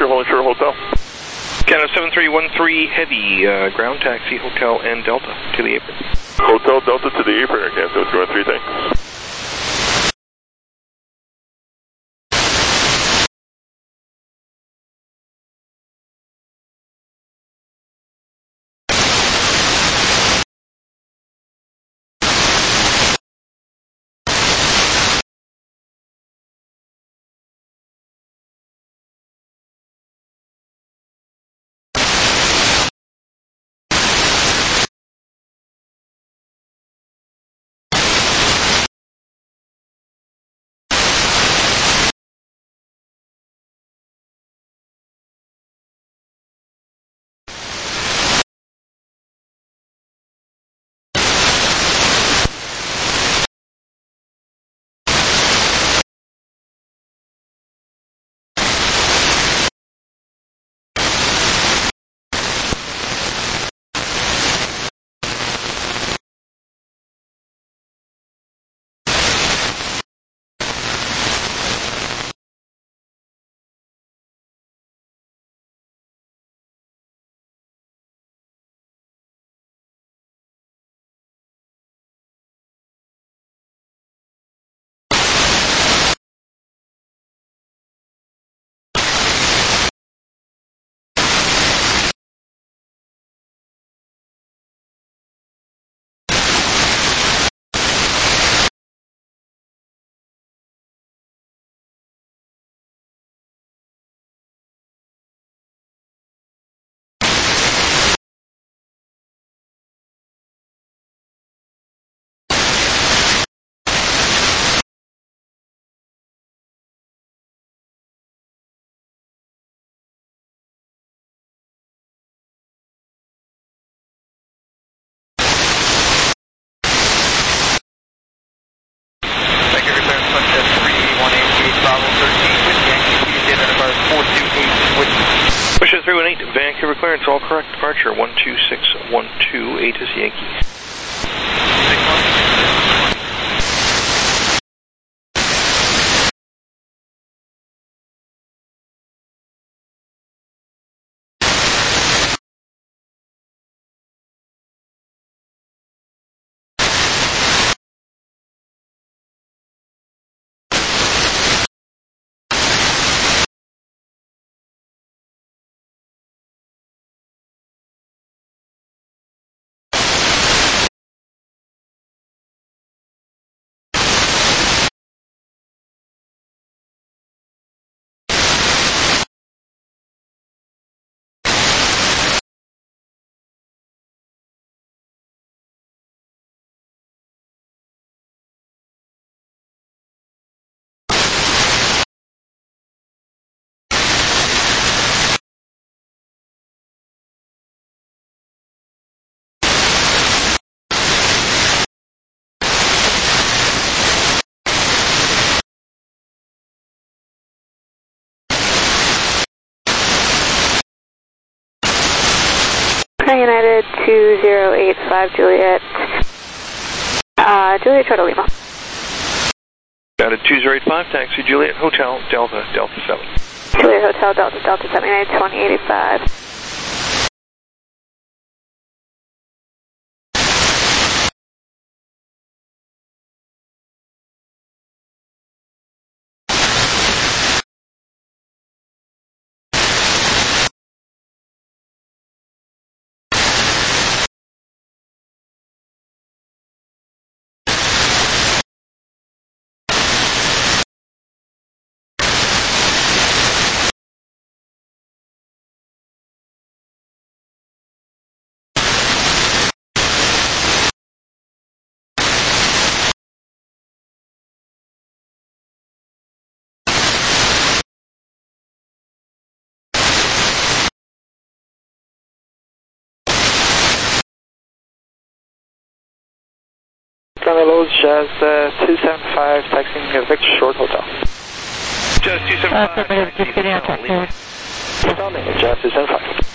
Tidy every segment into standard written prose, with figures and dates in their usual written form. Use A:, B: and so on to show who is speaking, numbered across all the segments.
A: Departure, Holy Shore Hotel.
B: Canada 7313 Heavy, ground taxi, Hotel and Delta to the apron.
A: Hotel Delta to the apron, Canada 7313, thanks.
B: Push 318, Vancouver clearance, all correct, departure 12612, 8 is Yankee.
C: United 2085 Juliet, Juliet Charlie Lima.
B: United 2085, taxi Juliet Hotel Delta, Delta 7.
C: Juliet Hotel Delta, Delta 7, United 2085.
D: Carlos, Jazz 275, taxiing Victor Short Hotel.
B: Jazz 275.
C: Just getting on track there.
D: Jazz 275.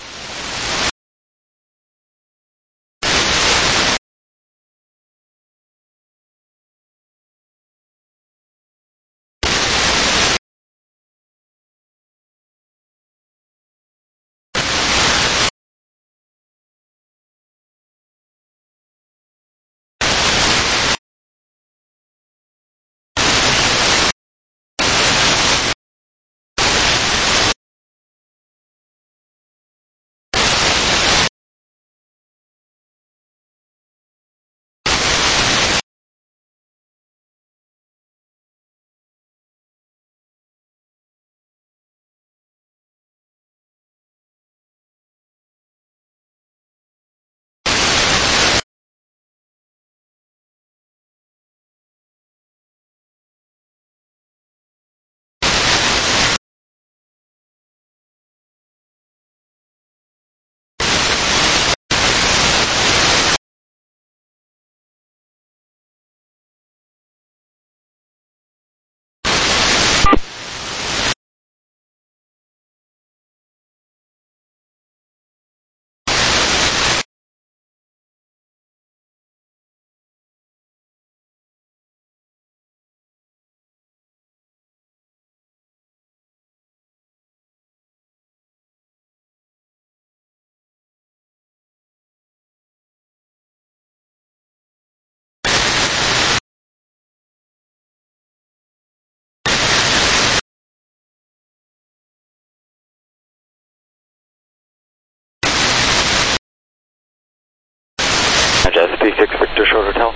D: Jazz 36 Victor Short Hotel.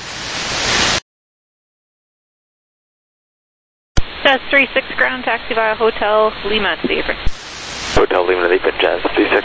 C: Jazz 36 ground taxi via Hotel Lima to the apron.
D: Hotel Lima to the apron, Jazz 36.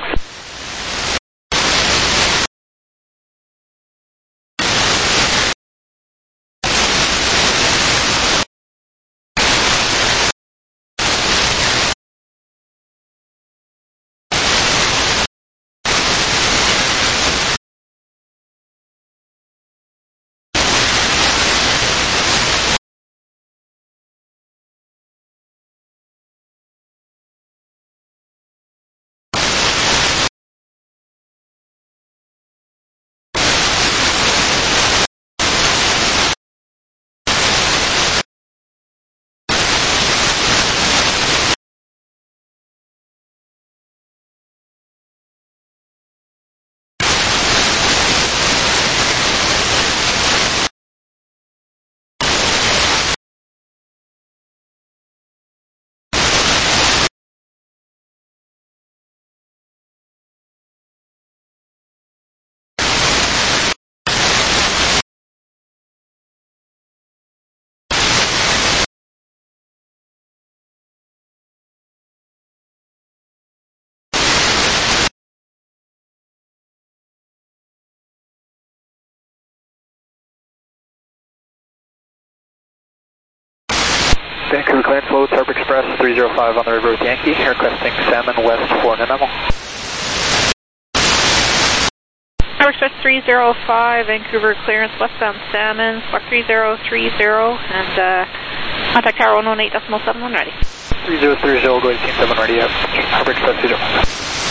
D: Vancouver clearance low, Tarp Express 305 on the river with Yankee, requesting Salmon West for an MMO.
C: Tarp Express 305, Vancouver clearance westbound Salmon, squawk 3030, and contact tower 118.7 when ready.
D: 3030, go 18.7 ready, Tarp Express 305.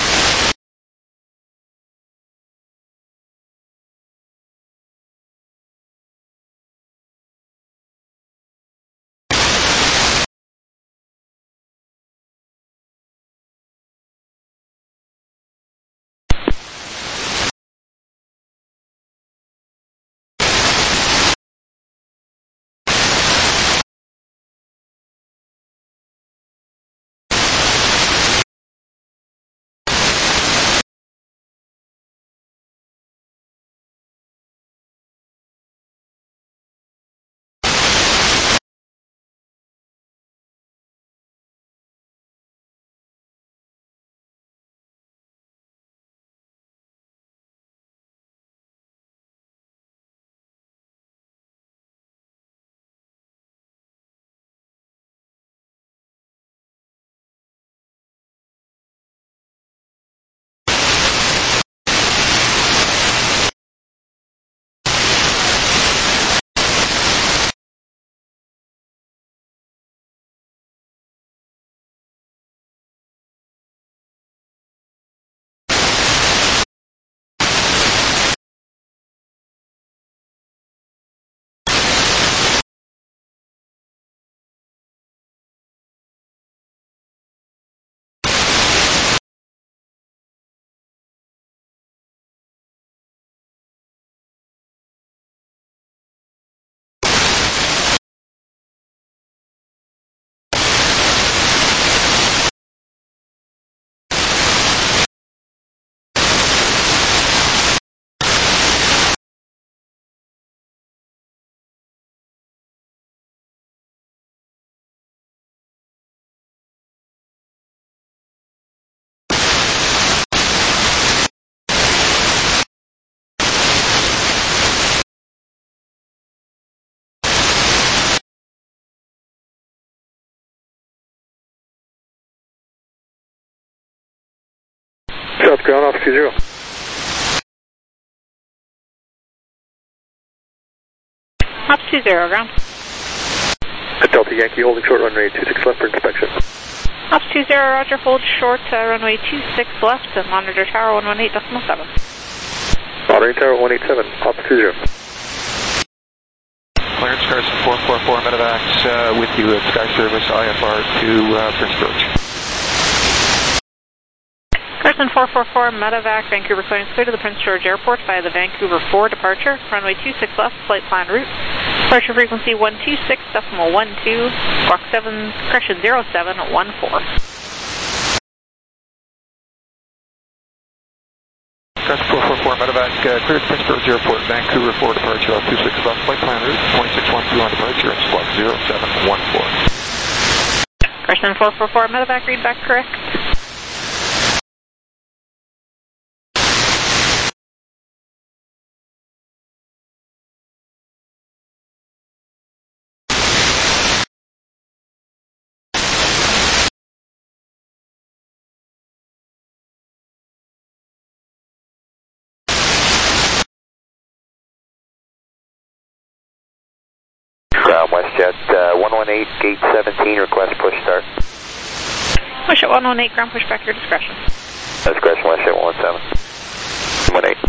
D: South ground, off 20.
C: Ops 20, ground.
A: Delta Yankee holding short runway 26 left for inspection.
C: Ops 20, roger, hold short runway 26 left and monitor tower 118.7.
A: Monitoring tower 187, Ops 20.
E: Clarence Carson 444 Medevacs with you at Sky Service IFR to Prince George.
C: Carson 444 Medevac, Vancouver clearance clear to the Prince George Airport via the Vancouver 4 departure, runway 26 left, flight plan route. Departure frequency 126.12, squawk 7, correction 0714.
E: Carson 444 444 medevac, cleared Prince George Airport, Vancouver 4 departure off 26 left, flight plan route 2612 on departure, and squawk 0714.
C: Person 444 medevac, read back correct.
F: Ground WestJet 118, gate 17, request push start.
C: WestJet 118, ground push back, your discretion.
F: Discretion, WestJet 117. 18.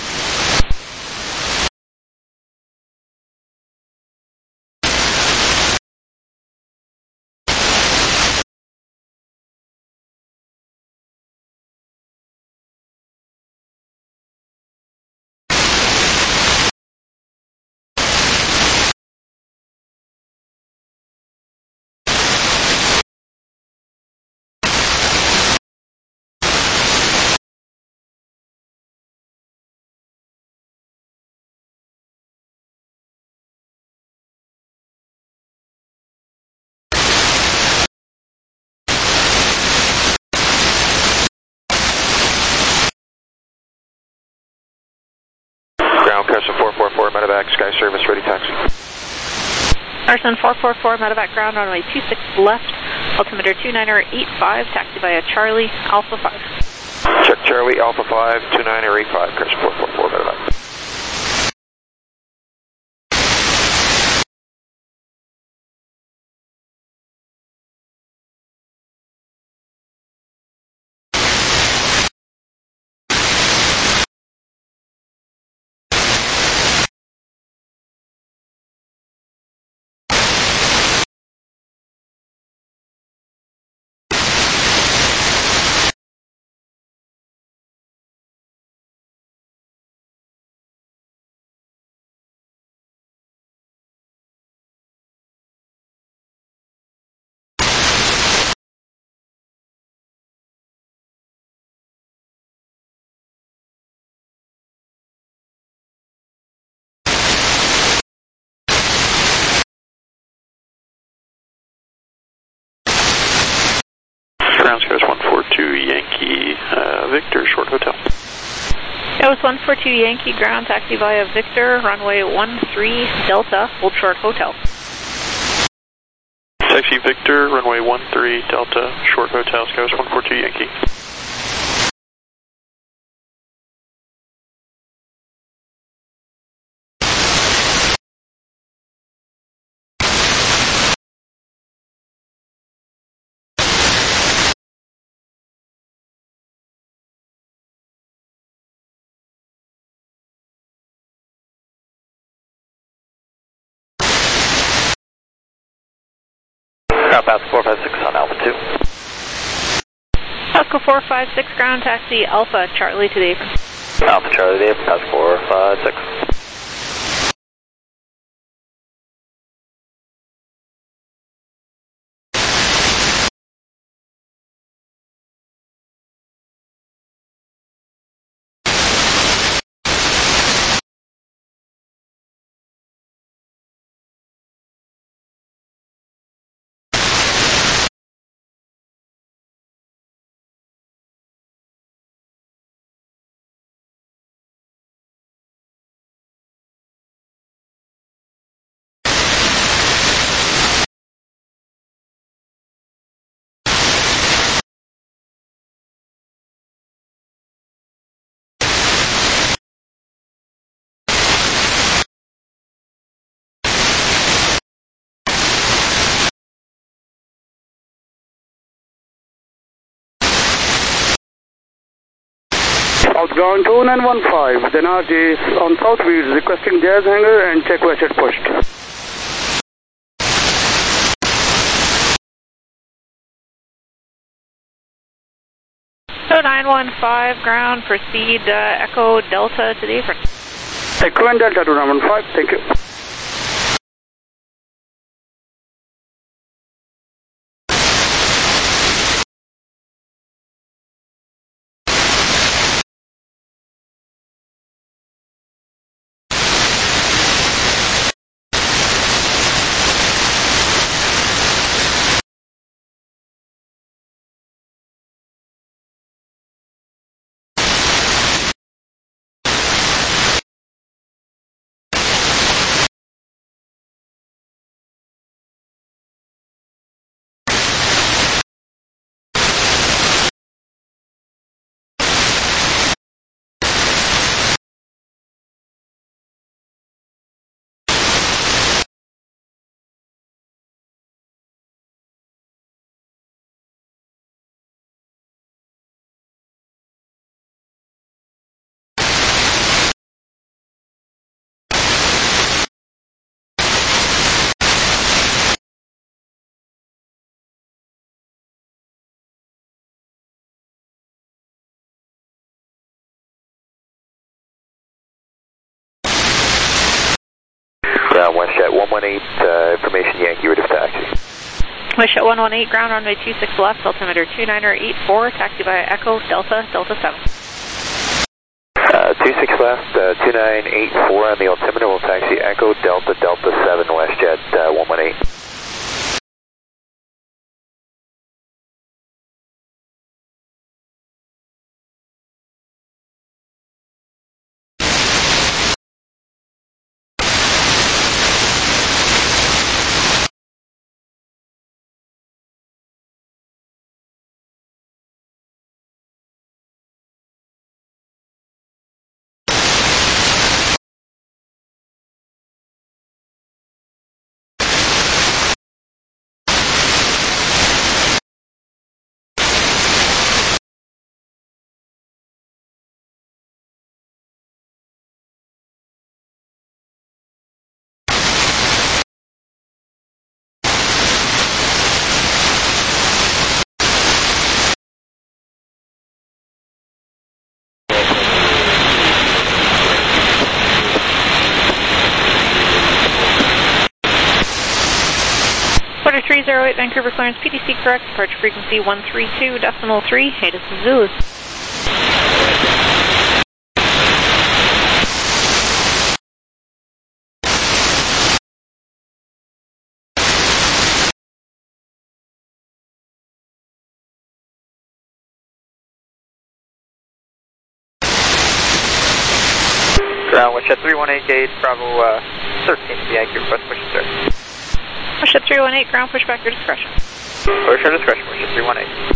B: Ground Carson 444 medevac, Sky Service, ready taxi.
C: Carson 444 medevac, ground runway 26 left, altimeter 2985, taxi via Charlie, Alpha 5.
B: Check Charlie, Alpha 5, 2985, Carson 444 medevac. Ground Sky's 142 Yankee, Victor, short hotel.
C: That was 142 Yankee, ground taxi via Victor, runway 13 Delta, hold short hotel.
A: Taxi Victor, runway 13 Delta, short hotel, Sky's 142 Yankee.
F: Pasco 456 on Alpha 2.
C: Pasco 456, ground taxi Alpha Charlie to the apron.
F: Alpha Charlie to the apron, Pasco 456.
G: Outbound 2915, Denard is on Southfield requesting Jazz Hangar and check WestJet pushed.
C: 915, ground, proceed Echo Delta to the apron.
G: Echo and Delta 2915, thank you.
F: WestJet 118, information Yankee, ready for taxi.
C: WestJet 118, ground runway 26 left, altimeter 2984, taxi by Echo Delta, Delta 7.
F: 26 left, 2984 on the altimeter, we'll taxi Echo Delta, Delta 7, WestJet 118.
C: Quarter 308, Vancouver clearance, PDC correct, departure frequency 132.3, hey, this is Zulu.
D: Ground WestJet 318 gate, Bravo 13, Yankee, request push and start.
C: WestJet 318, ground push back your discretion.
D: Push your discretion, WestJet 318.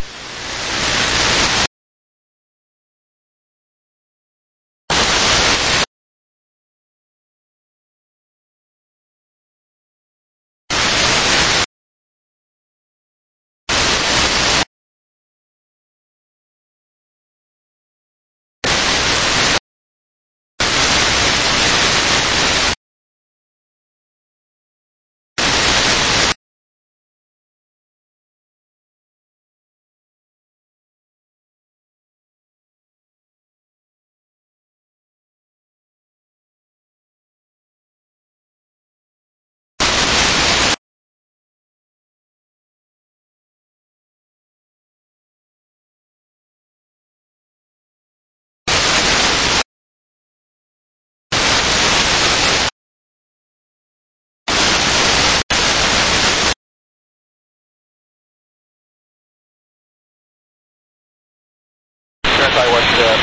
E: Verify WestJet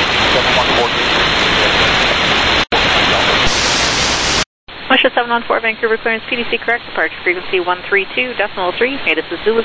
E: 7114.
C: WestJet 714, Vancouver clearance, PDC correct, departure frequency 132.3, hey, this is Zulu.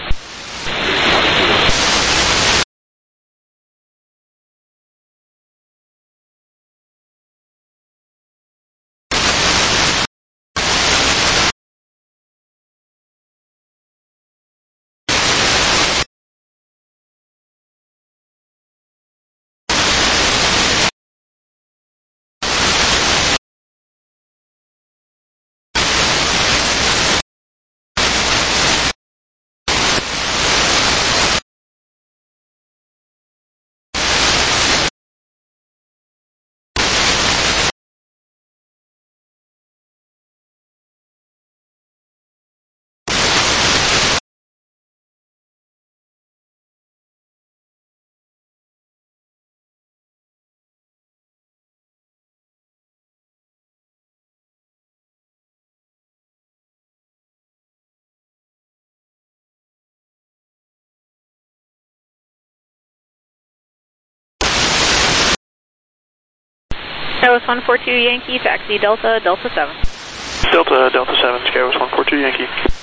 C: Skywest 142 Yankee, taxi Delta, Delta 7.
A: Delta, Delta 7, Skywest 142 Yankee.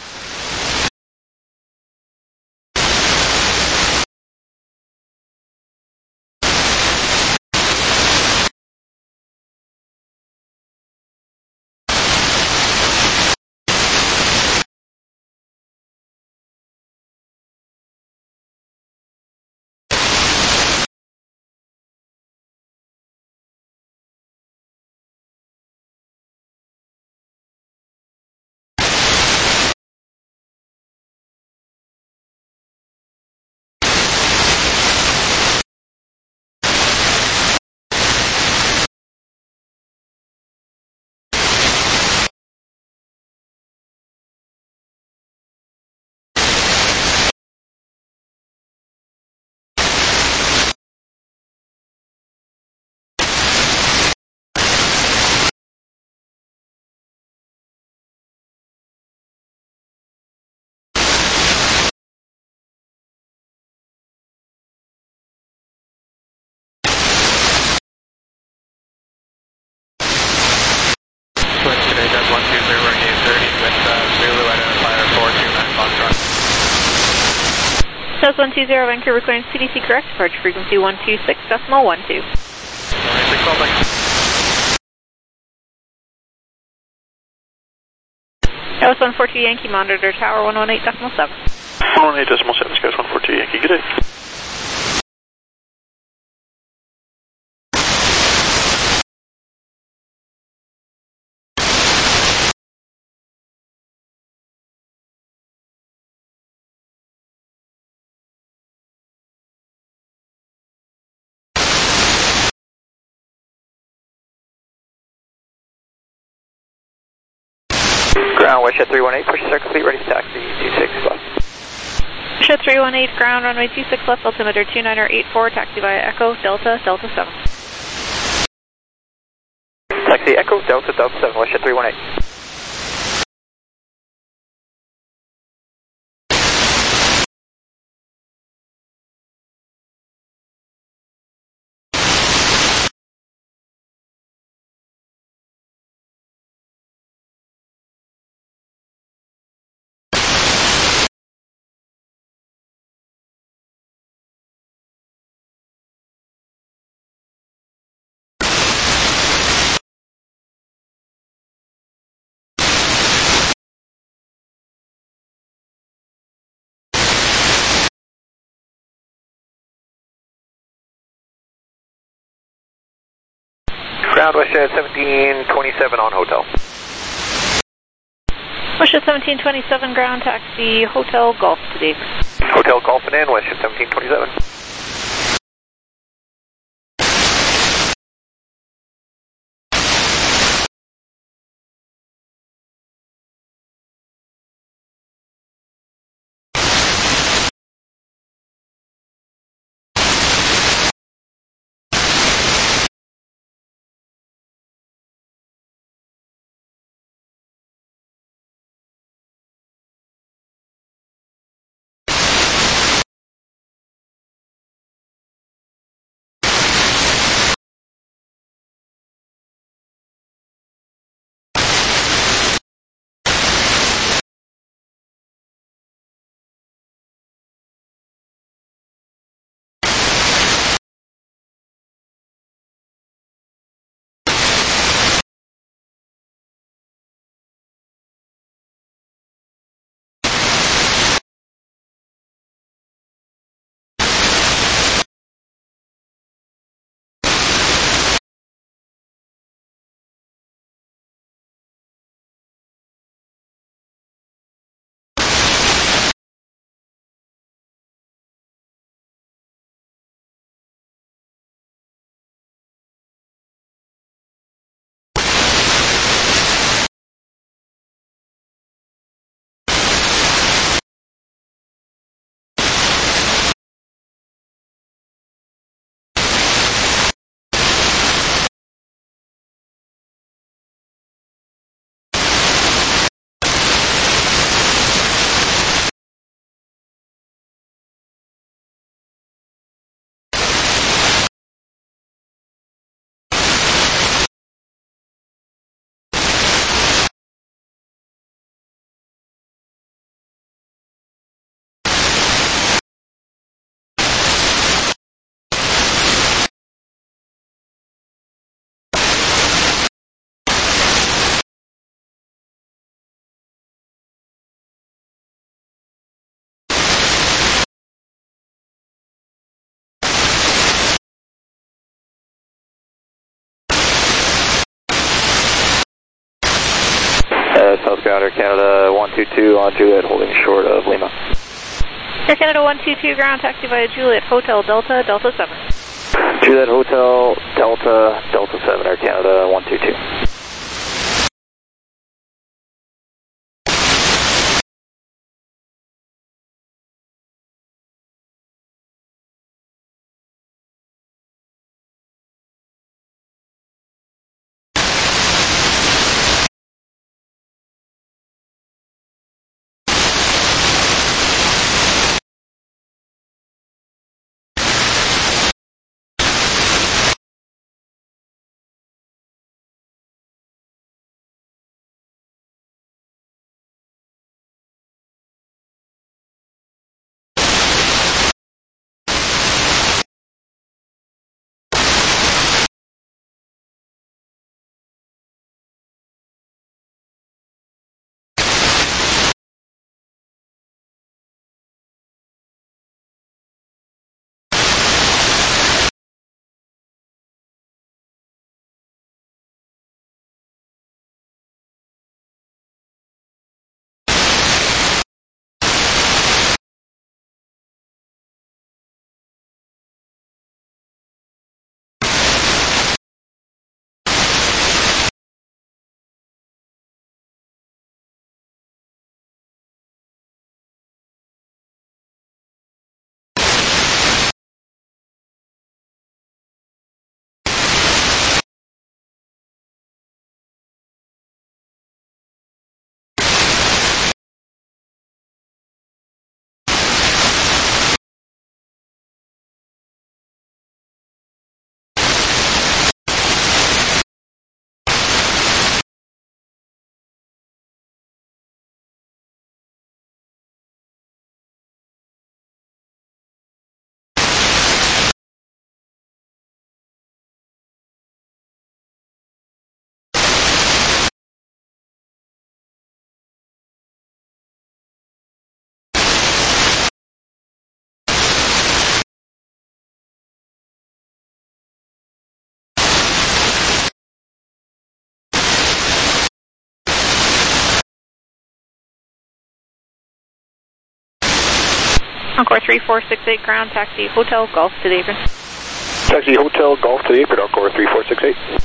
E: Does 120 running 830 with Zulu identifier 429 Foxtrot.
C: Does 120 Vancouver clearance CDC correct, departure frequency 126.12.
E: 612,
C: That was 142 Yankee, monitor tower 118.7.
A: 118.7, Skies 142 Yankee, good day.
D: Ground, Westjet 318, push circle fleet, ready to taxi, 26 left.
C: Westjet 318, ground, runway 26 left, altimeter 2984, taxi via Echo, Delta, Delta 7.
D: Taxi Echo, Delta, Delta 7, Westjet 318. Ground, Westjet 1727 on hotel.
C: Westjet 1727, ground, taxi, Hotel Golf to Davis.
F: Hotel Golf and Inn, Westjet 1727.
D: South Ground, Air Canada 122 on Juliet, holding short of Lima.
C: Air Canada 122, ground, taxi via Juliet, Hotel Delta, Delta 7.
D: Juliet Hotel, Delta, Delta 7, Air Canada 122.
C: Encore 3468 ground, taxi Hotel Golf to the apron.
H: Taxi Hotel Golf to the apron, Encore 3468.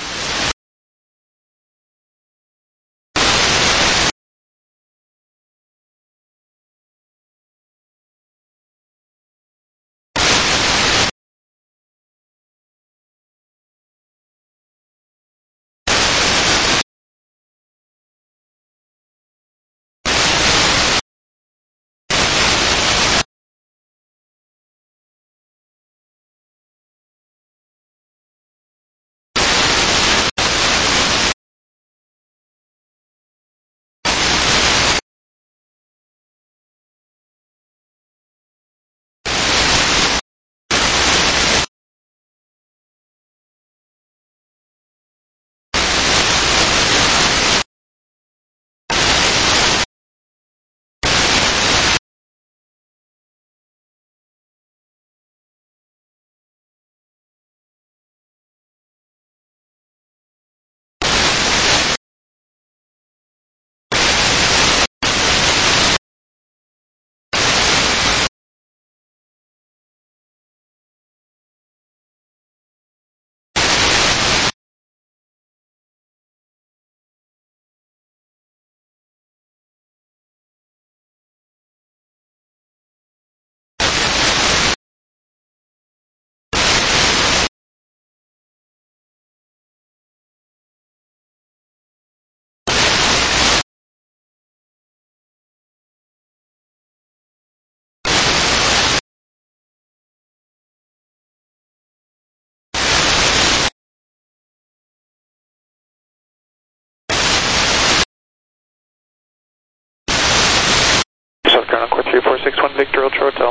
A: Encore 3461 Victor Ultra Hotel.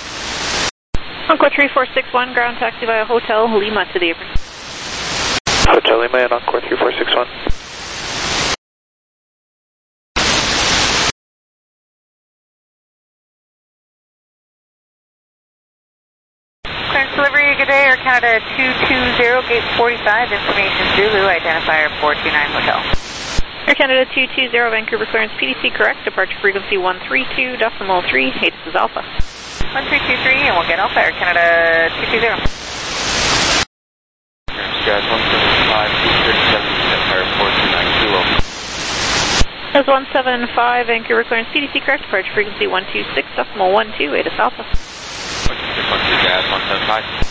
C: Encore 3461 ground, taxi via Hotel Lima to the apron.
A: Hotel Lima and Encore 3461.
I: Clearance delivery, good day, Air Canada 220, gate 45, information Zulu, identifier 429 Hotel.
C: Air Canada 220, Vancouver clearance PDC correct, departure frequency 132.3, hey, this is Alpha.
I: 1323, and we'll get Alpha, Air Canada 220.
E: Jazz 175, 237, Empire 4292.
C: That's 175, Vancouver clearance PDC correct, departure frequency 126.12, hey, this is Alpha.
E: 126, Jazz 175.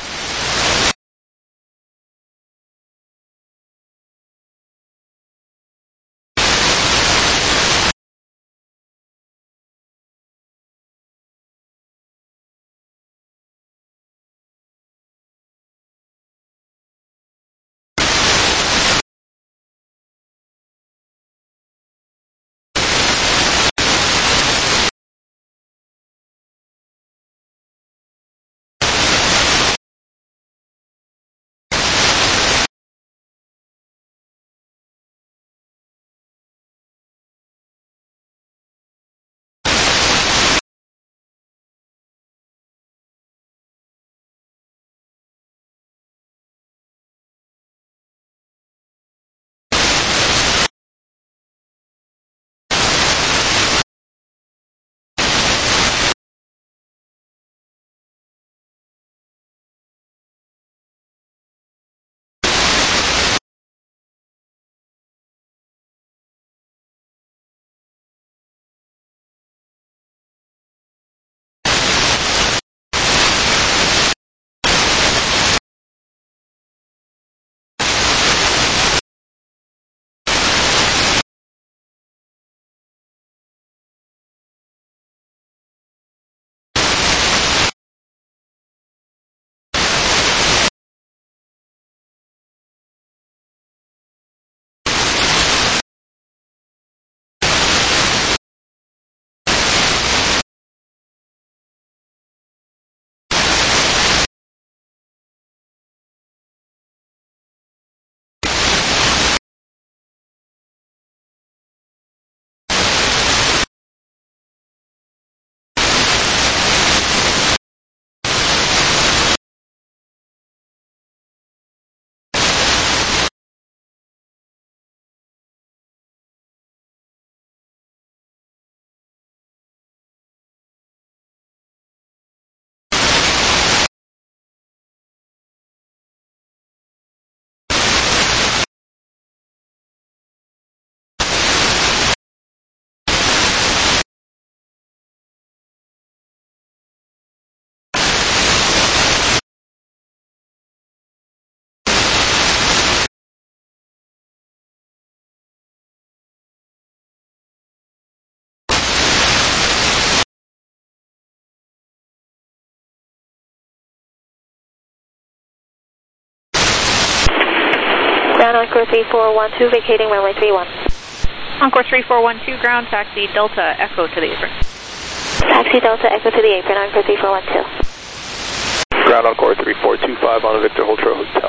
J: Ground Encore 3412, vacating runway 31.
C: Encore 3412, ground taxi Delta Echo to the apron.
J: Taxi Delta Echo to the apron, Encore 3412.
H: Ground Encore 3425 on the Victor Ultra Hotel.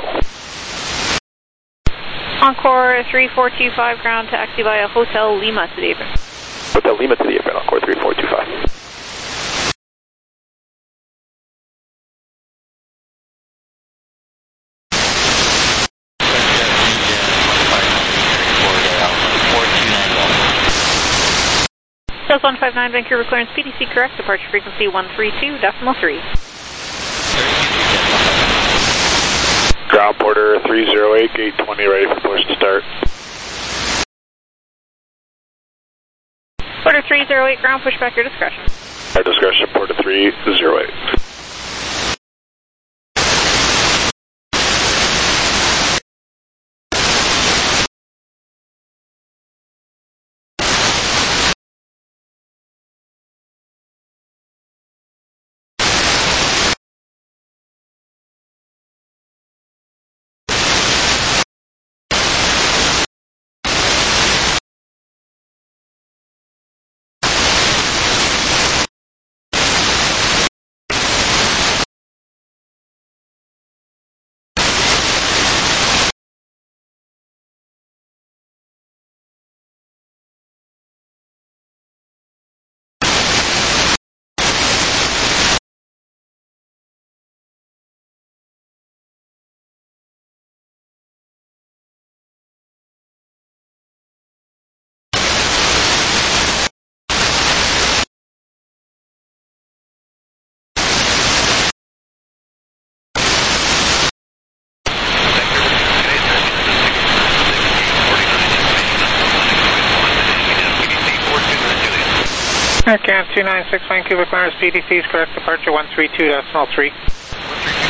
C: Encore 3425, ground taxi via Hotel Lima to the apron.
H: Hotel Lima to the apron, Encore 3425.
C: South 159, Vancouver clearance, PDC correct, departure frequency 132.3.
H: Ground Porter 308, gate 20, ready for push to start.
C: Porter 308, ground pushback, your discretion.
H: Our discretion, Porter 308.
K: Aircam 296 Vancouver clearance, PDC is correct, departure 132.3.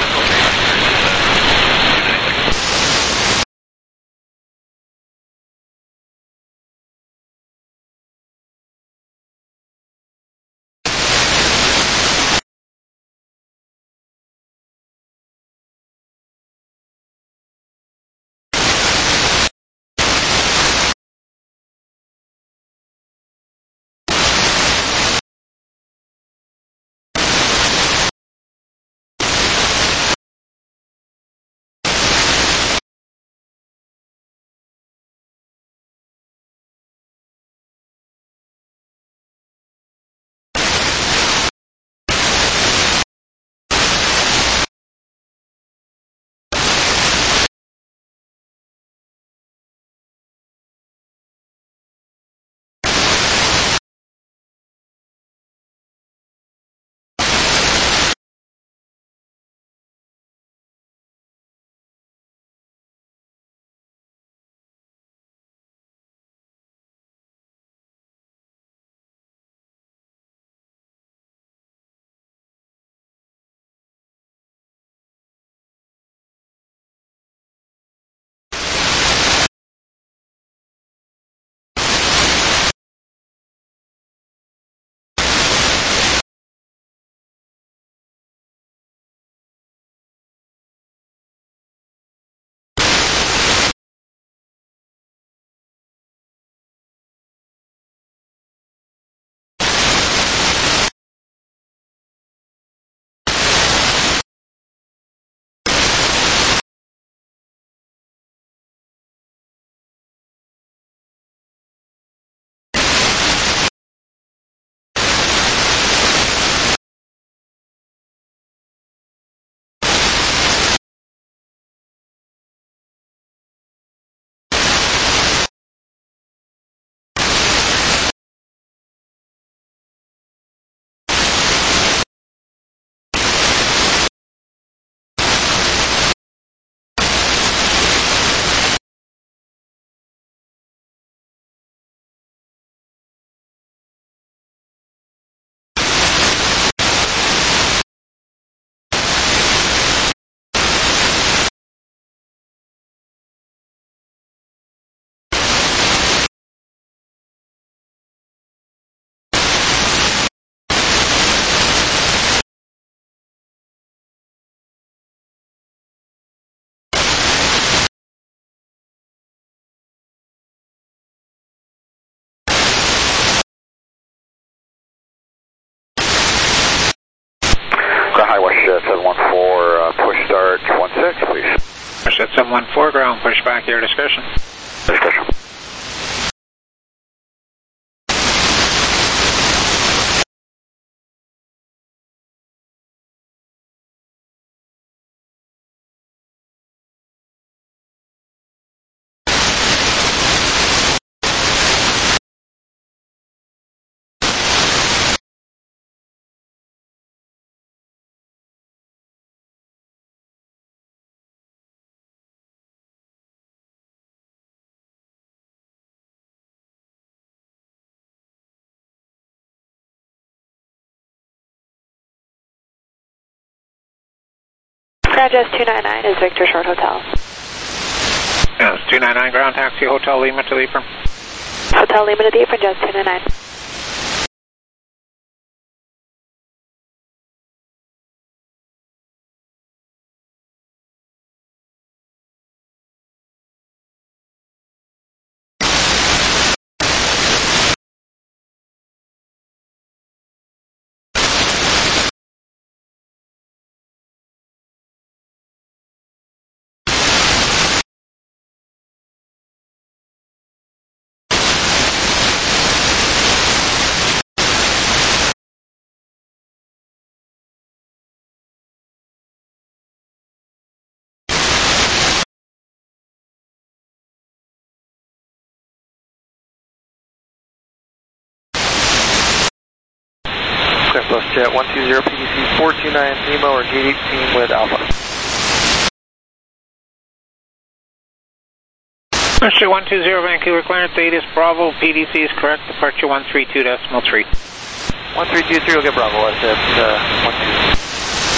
K: 714 ground, push back your discretion.
F: Discretion.
J: Ground Jazz 299 is Victor Short Hotel.
K: Yes, 299 ground, taxi Hotel Lima to the apron.
J: Hotel Lima to the apron, Jazz 299.
D: Plus Jet 120 PDC 429 Nemo or Gate 18 with Alpha.
K: Departure 120 Vancouver, clearance 8 is Bravo, PDC is correct, departure 132.3.
D: 1323 will get Bravo, that's at 12.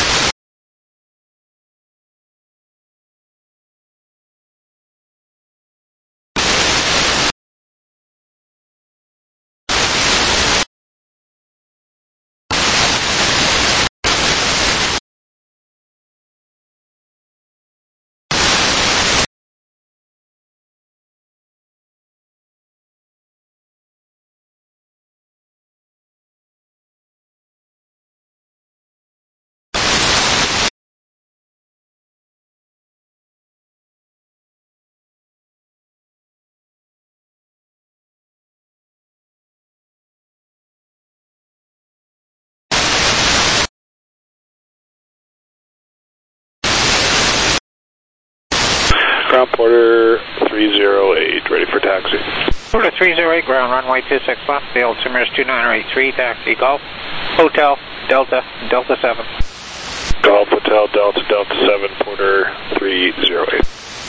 H: Ground Porter 308, ready for taxi.
K: Porter 308 ground, runway 26 left, the altimeter is 2983, taxi Golf, Hotel, Delta, Delta 7.
H: Golf Hotel Delta Delta 7, Porter 308.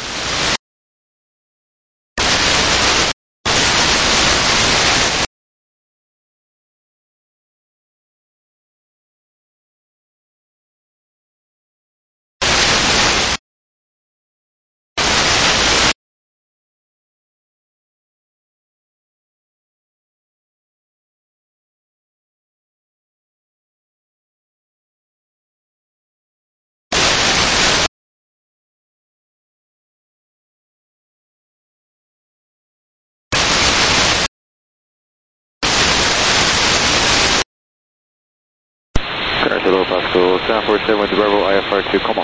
D: Hello, Pascal 747 with Bravo IFR to Comox.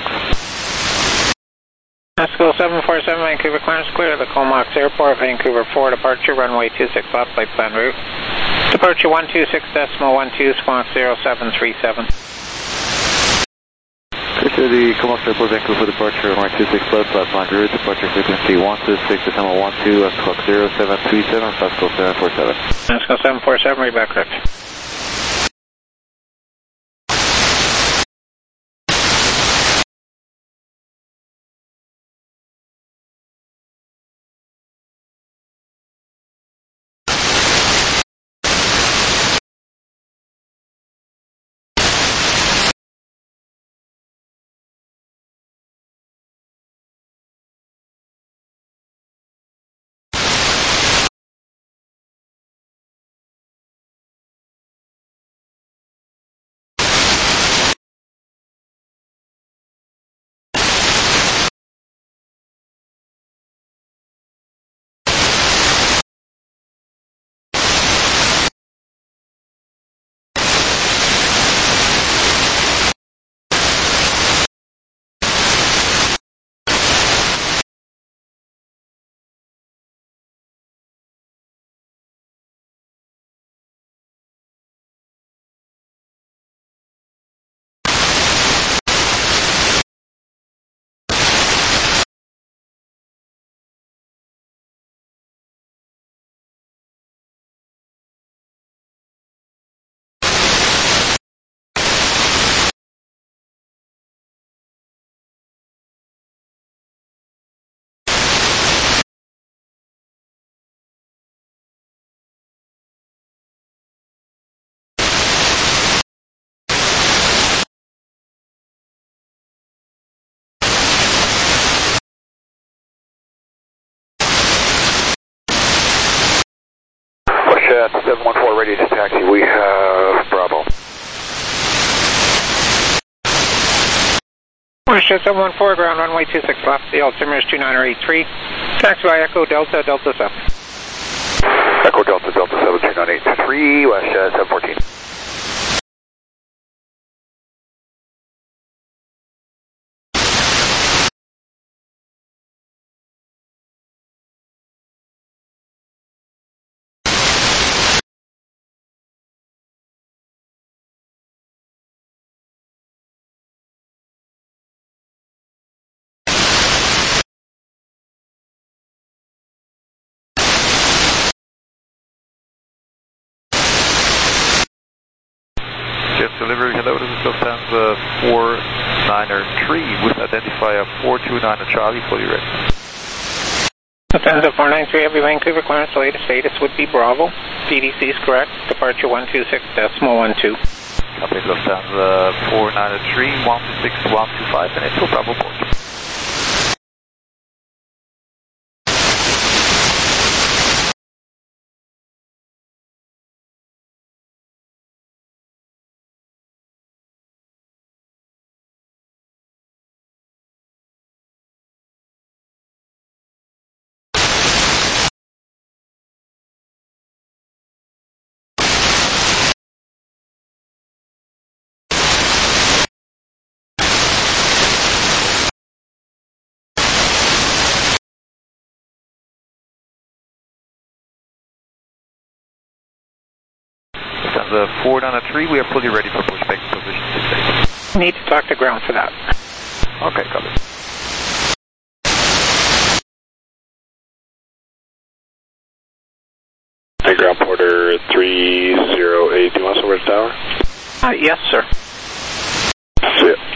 K: Pascal 747 Vancouver, clearance clear the Comox Airport, Vancouver 4, departure runway 26 left, flight plan route. Departure 126.12, squawk 0737.
D: Clear the Comox Airport, Vancouver for departure runway 26 left, flight plan route. Departure frequency 126, decimal 12, squawk 0737, Pascal 747.
K: Pascal 747, read back correct.
F: WestJet 714 ready to taxi. We have Bravo.
K: WestJet 714, ground runway 26 left, the altimeter is 29883. Taxi by Echo Delta, Delta 7.
F: Echo Delta, Delta 7, 29883, WestJet 714.
D: Jet delivery, hello, this is Lufthansa 493 with identifier 429 Charlie, fully ready.
K: Lufthansa 493, Heavy Vancouver clearance, the latest status would be Bravo. PDC is correct, departure 126.12.
D: Copy Lufthansa 493, 126, 125, and into Bravo port. Lufthansa 493, we are fully ready for pushback position today.
K: Need to talk to ground for that.
D: Okay, copy.
H: Hey, ground porter 308, do you want somewhere to tower?
K: Yes, sir.
H: See it.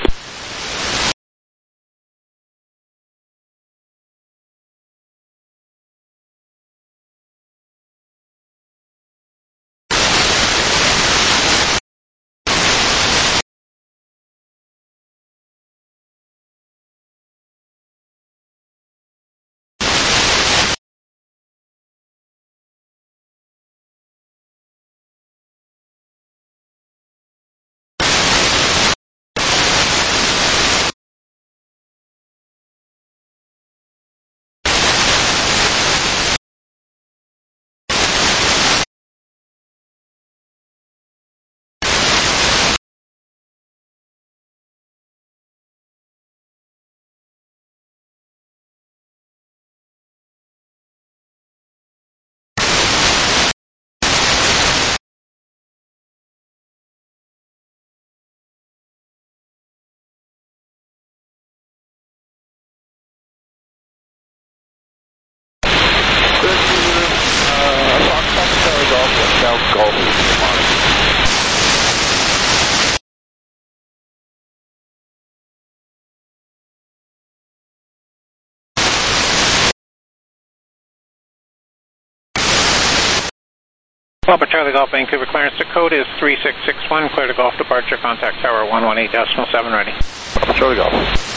K: Papa Charlie Golf Vancouver clearance, the code is 3661, clear to Golf departure, contact tower 118.7 ready.
D: Papa Charlie Golf.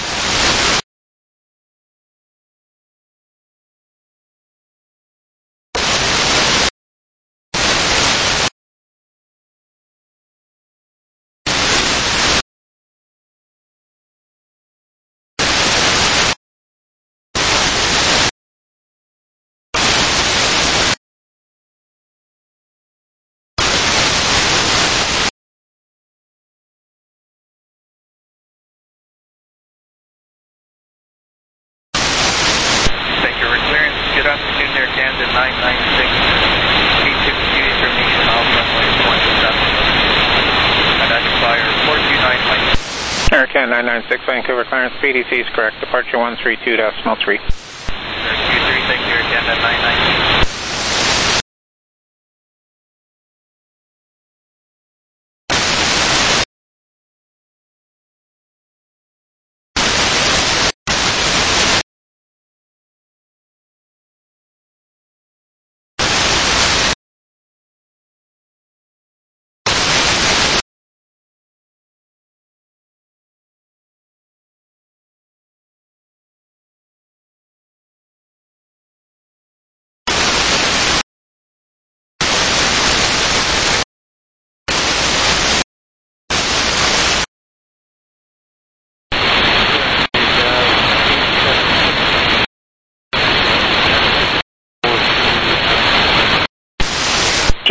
B: Good afternoon, Air Canada 996. K52 information off runway 27. Identifier 429 Mike.
K: Air Canada 996, Vancouver clearance, PDC is correct, departure 132.3.
B: Air Q3, thank you, Air Canada 996.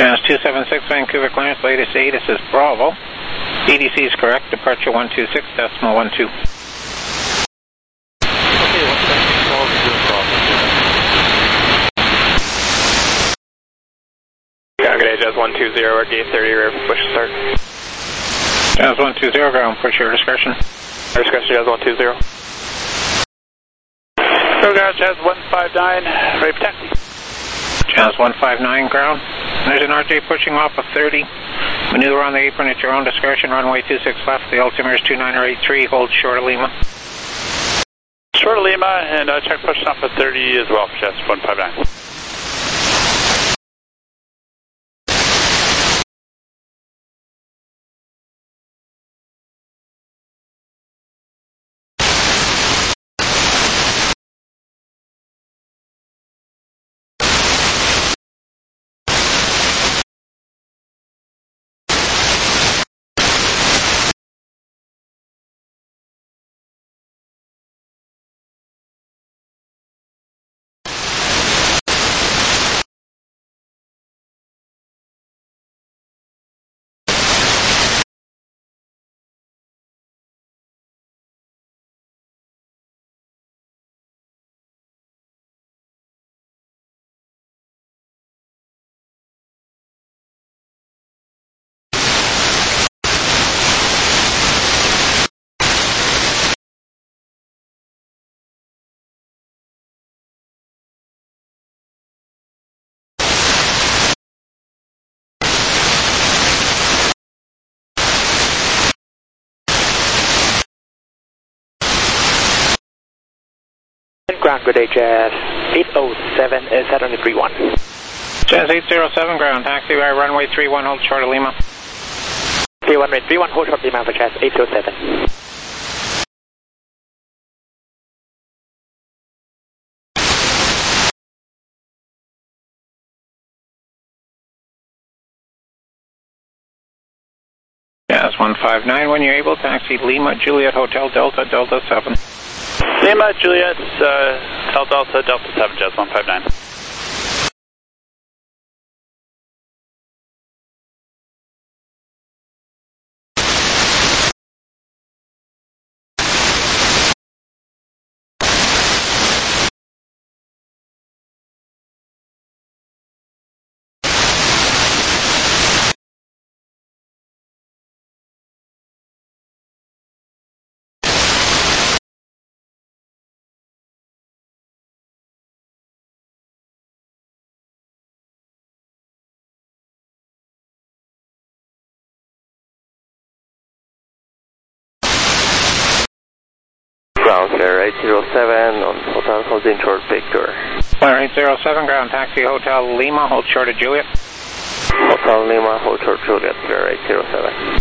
K: Jazz 276 Vancouver clearance, latest ATIS is Bravo. EDC is correct, departure 126.12.
E: Okay, 176
A: Good day, Jazz 120, our gate 30, rear push start.
K: Jazz 120, ground, push your discretion.
A: Discretion, Jazz 120.
G: So, guys, Jazz 159, ready for taxi.
K: Jazz 159, ground. There's an RJ pushing off of 30. Maneuver on the apron at your own discretion, runway 26 left. The altimeter is 2983, hold short of Lima.
G: Short of Lima, and check pushing off of 30 as well for Jazz 159.
F: Ground, good day, Jazz 807, set on the 31.
K: Jazz 807, ground, taxi by runway 31, hold short of Lima.
F: Okay, runway 31, hold short of Lima for Jazz 807.
K: Jazz 159, when you're able, taxi Lima, Juliet, Hotel, Delta, Delta 7.
G: Lima, Juliet, Delta, Delta 7, Jazz 159.
F: Ground, Flare 807 on Hotel holding short Victor.
K: Flare 807, ground, taxi Hotel Lima, hold short of Juliet.
F: Hotel Lima, hold short Juliet, Flare 807.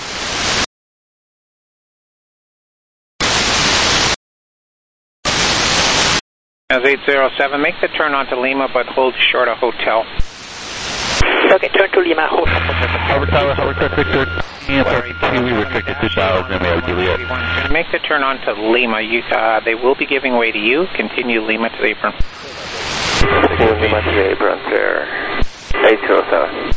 K: As 807, make the turn onto Lima, but hold short of Hotel.
F: Okay, turn to Lima, hold short of
D: Harbor Tower, Harbor Truck Victor. We restricted 2,000, and we have Juliet.
K: Make the turn onto Lima. They will be giving way to you. Continue Lima to the apron.
F: Continue Lima to the apron, Flare 807.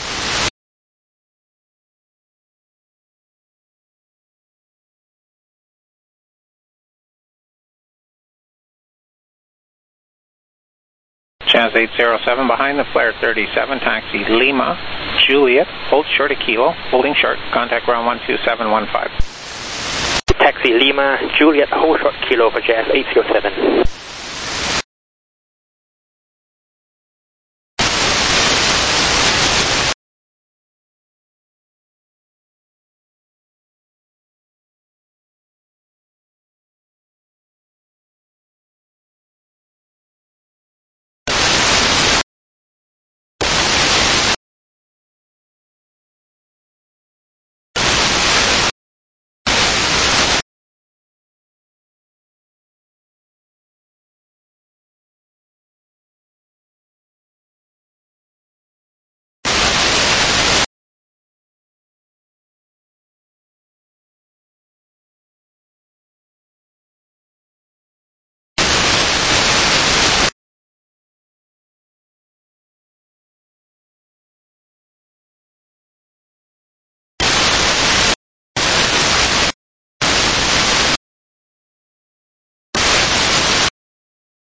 K: Jazz 807 behind the Flare 37, taxi Lima, Juliet, hold short of Kilo, holding short, contact ground 12715.
F: Taxi Lima, Juliet, hold short Kilo for Jazz 807.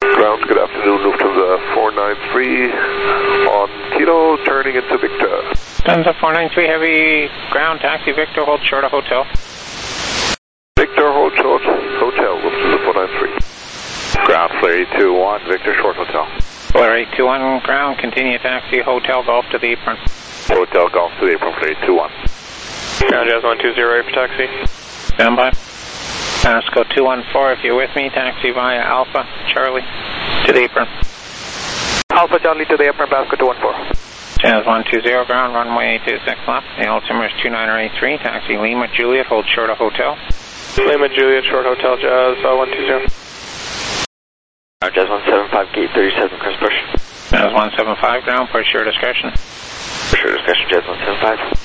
L: Ground, good afternoon, Lufthansa 493 on Kilo, turning into Victor.
K: Lufthansa 493 Heavy, ground, taxi Victor, hold short of hotel.
L: Victor, hold short, hotel, Lufthansa 493.
D: Ground, Flare 821, Victor, short hotel.
K: Flare 821, ground, continue taxi, hotel, golf to the apron.
D: Hotel, golf to the apron, Flare 821.
A: Ground, Jazz 120, ready for taxi.
K: Stand by. Pasco 214, if you're with me, taxi via Alpha, Charlie, to the apron.
M: Alpha Charlie to the apron, Pasco 214.
K: Jazz 120, ground, runway 26 left. The altimeter is 2983, taxi Lima Juliet, hold short of hotel.
A: Lima Juliet, short hotel, Jazz 120.
D: Jazz 175, gate 37, cross push.
K: Jazz 175, ground, push your discretion.
D: Push your discretion, Jazz 175.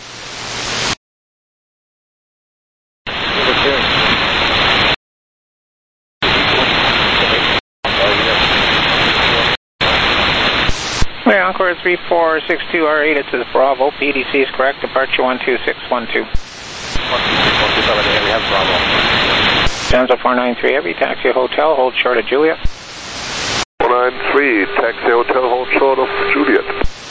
K: Clear, Encore 3462R8, it says Bravo, PDC is correct, departure 12612.
D: 12612, we have Bravo.
K: Lufthansa 493 Heavy, taxi hotel, hold short of Juliet.
L: 493, taxi hotel, hold short of Juliet.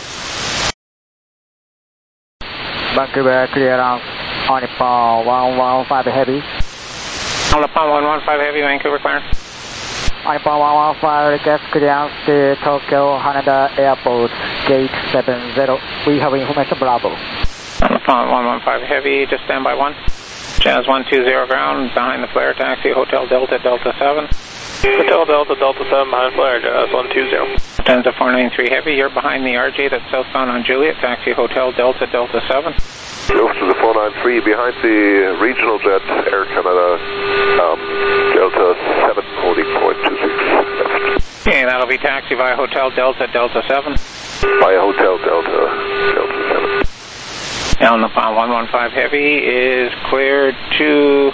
N: Vancouver, clear on Onipon 115 Heavy.
K: Onipon 115 Heavy, Vancouver clearance.
N: Onipon 115, request clearance to Tokyo Haneda Airport, gate 70. We have information, Bravo.
K: Onipon 115 Heavy, just stand by 1. Jazz 120 ground, behind the flare, taxi Hotel Delta, Delta 7.
A: Hotel Delta, Delta 7, behind flare, Jazz 120.
K: Lufthansa 493 Heavy, you're behind the RJ that's southbound on Juliet, taxi Hotel Delta, Delta 7.
L: Lufthansa 493, behind the regional jet, Air Canada, Delta 7, holding point 26 left.
K: Okay, that'll be taxi via Hotel Delta, Delta 7.
L: Via Hotel Delta, Delta 7.
K: Onipon 115 Heavy is cleared to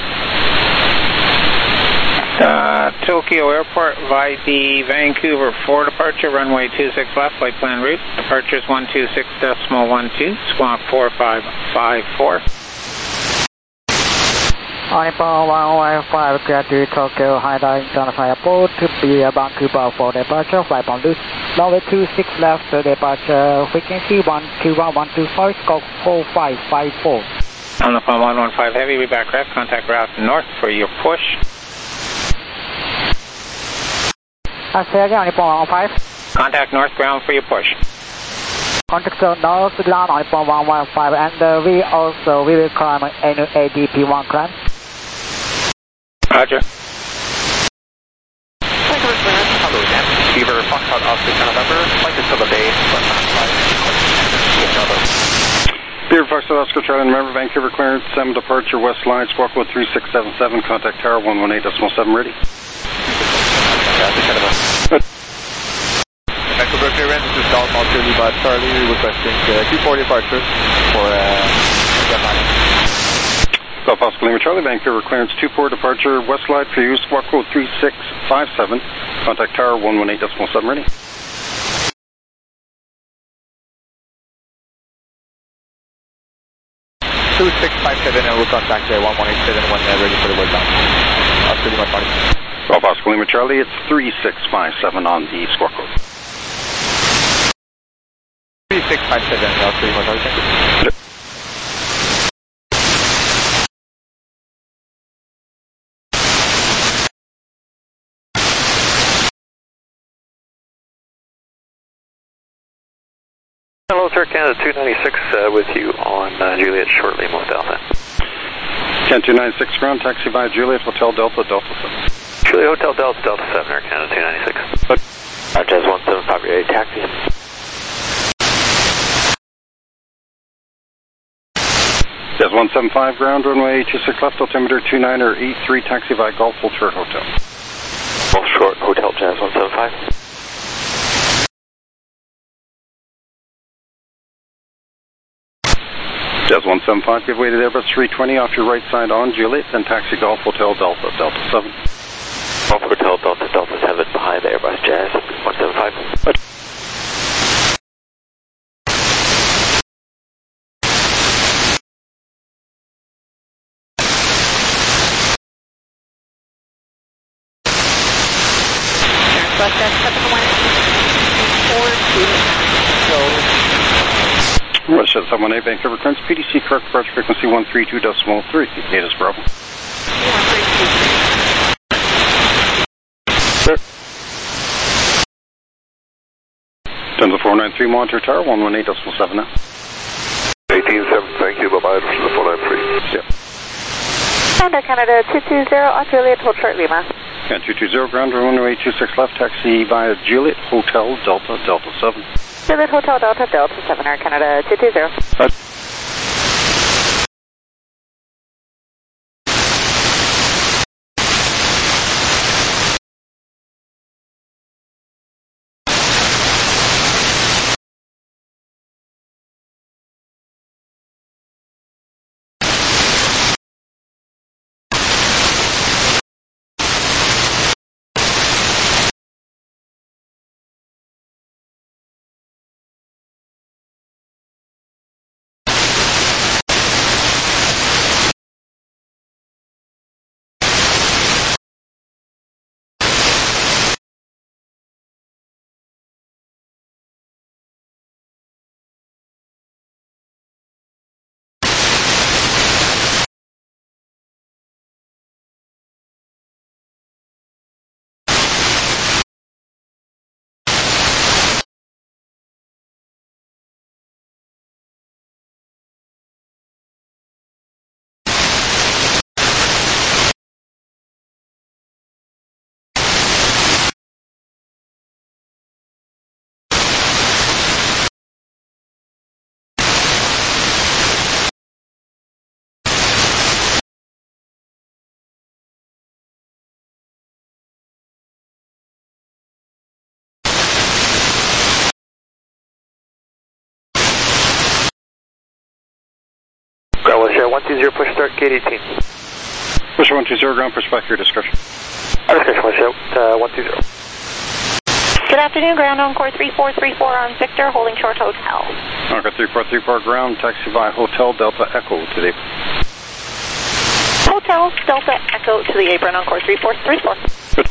K: Tokyo Airport via the Vancouver 4 departure, runway 26 left, flight plan route. Departure is 126.12, squawk 4554.
N: Onipon 115, clear to Tokyo Haneda International Airport to be Vancouver for departure, flight on loose. Runway 26 left, departure frequency 121.125, squawk 4554.
K: Onipon 115 Heavy, we back left, contact route north for your push.
N: Say again, Onipon 115.
K: Contact north ground for your push.
N: Contact north ground, Onipon 115, and we will climb ADP1 climb.
K: Roger.
E: Hello again. Beaver Foxtrot Oscar November, flight is still a day,
O: Beaver Foxtrot Oscar Charlie November, Vancouver clearance, 7 departure, west line, squawk code 3677, contact tower 118.7 ready.
E: Vancouver clearance, this is Dalton Oscar Lima Charlie requesting Q4 departure for
O: Golf Oscar Lima Charlie, Vancouver clearance 24 departure, west line for you, squawk code 3657, contact tower 118.7 ready.
E: 2657 and we'll contact 1187 when ready for the word down. Oscar Lima Charlie.
O: Golf Oscar Lima Charlie, it's 3657 on the squawk code.
E: 3657, Oscar Lima Charlie, thank you.
A: Hello, sir. Canada 296 with you on Juliet shortly, most Alpha.
O: Can 296 ground, taxi via Juliet Hotel Delta, Delta 7.
A: Juliet Hotel Delta, Delta 7, Air Canada 296.
D: Jazz 175, ready taxi.
O: Jazz 175 ground, runway 26 left, altimeter 2983, taxi via Gulf Short Hotel.
D: Gulf Short Hotel, Jazz 175.
O: Jazz 175, give way to Airbus 320 off your right side on Juliet, then taxi Golf Hotel Delta, Delta 7.
D: Golf Hotel Delta, Delta 7 behind the Airbus Jazz 175.
C: WestJet 718, 429.
O: WestJet 718, Vancouver clearance, PDC correct departure frequency 132.3. Natus Bravo.
C: 132.
O: Turn to 493, monitor tower, 118.7 now.
L: 18.7, thank you, bye-bye, from the 493.
O: Yeah.
I: Thunder Canada 220, Juliet, hold short Lima.
O: Yeah, 220, ground runway 26 left, taxi via Juliet Hotel Delta, Delta 7.
I: Juliet Hotel Delta, Delta 7, Air Canada 220.
F: WestJet 120, push start, gate 18.
O: Push 120, ground, push back your discretion.
F: Discretion, WestJet 120.
J: Good afternoon, ground Encore 3434 on Victor, holding short hotel.
O: Encore 3434, ground, taxi via Hotel Delta Echo to the
J: Hotel Delta Echo to the apron, Encore 3434.
O: Good.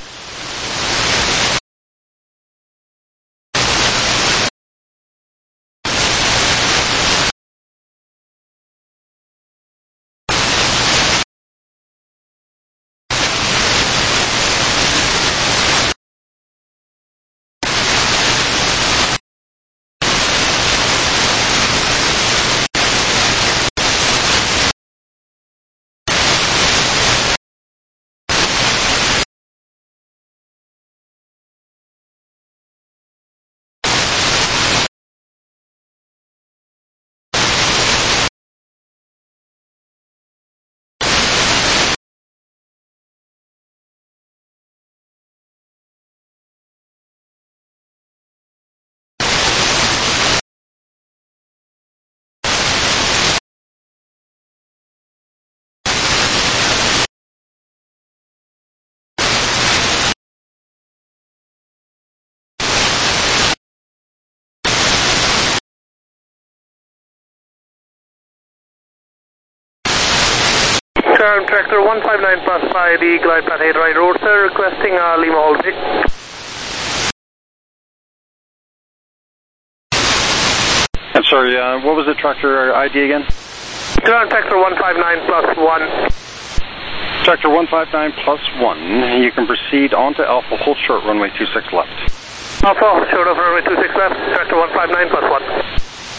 M: Current tractor 159 plus 5, the glide path 8 right road, sir, requesting Lima Hallway.
O: I'm sorry, what was the tractor ID again?
M: Current tractor 159 plus 1.
O: Tractor 159 plus 1, you can proceed on to Alpha, hold short, runway 26 left.
M: Alpha, short of runway 26 left, tractor 159 plus 1.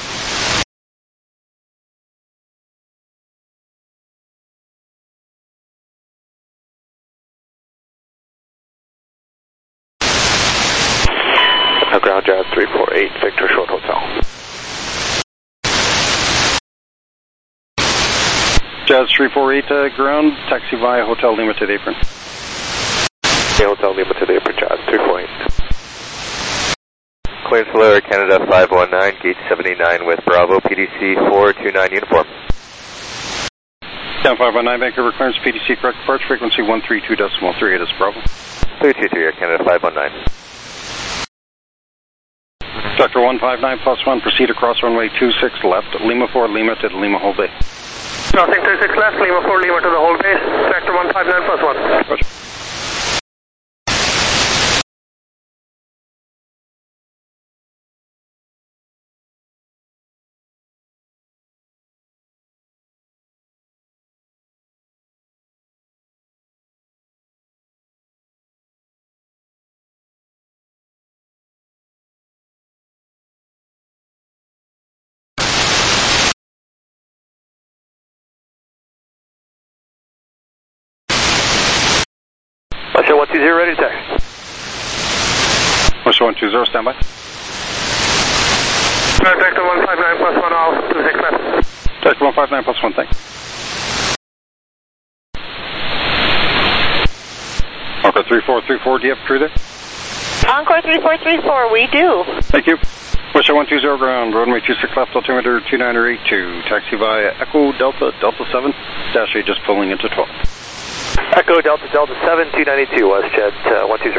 F: Ground Jazz 348, Victor Short Hotel.
O: Jazz 348, ground, taxi via Hotel Lima to the apron.
F: Hotel Lima to the apron, Jazz 348. Clearance below Air Canada 519, gate 79 with Bravo, PDC 429 uniform.
O: Down 519, Vancouver clearance, PDC correct departure frequency 132.3, it is Bravo.
F: 323, Air Canada 519.
O: Sector 159 plus 1, proceed across runway 26 left, Lima 4 Lima to the Lima Whole Bay.
M: Nothing 36 left, Lima 4 Lima to the whole base, sector 159 plus 1.
O: Roger.
F: Westjet 120, ready to taxi.
O: Westjet 120, stand by.
M: Vector 159 plus 1 off, 26 left.
O: Vector 159 plus 1, thanks. Encore 3434, do you have crew there?
J: Encore 3434, we do.
O: Thank you. Westjet 120 ground, runway 26 left, altimeter 2982. Taxi via Echo Delta, Delta 7, Dash 8 just pulling into 12.
F: Echo Delta, Delta 7, 292, Westjet 120.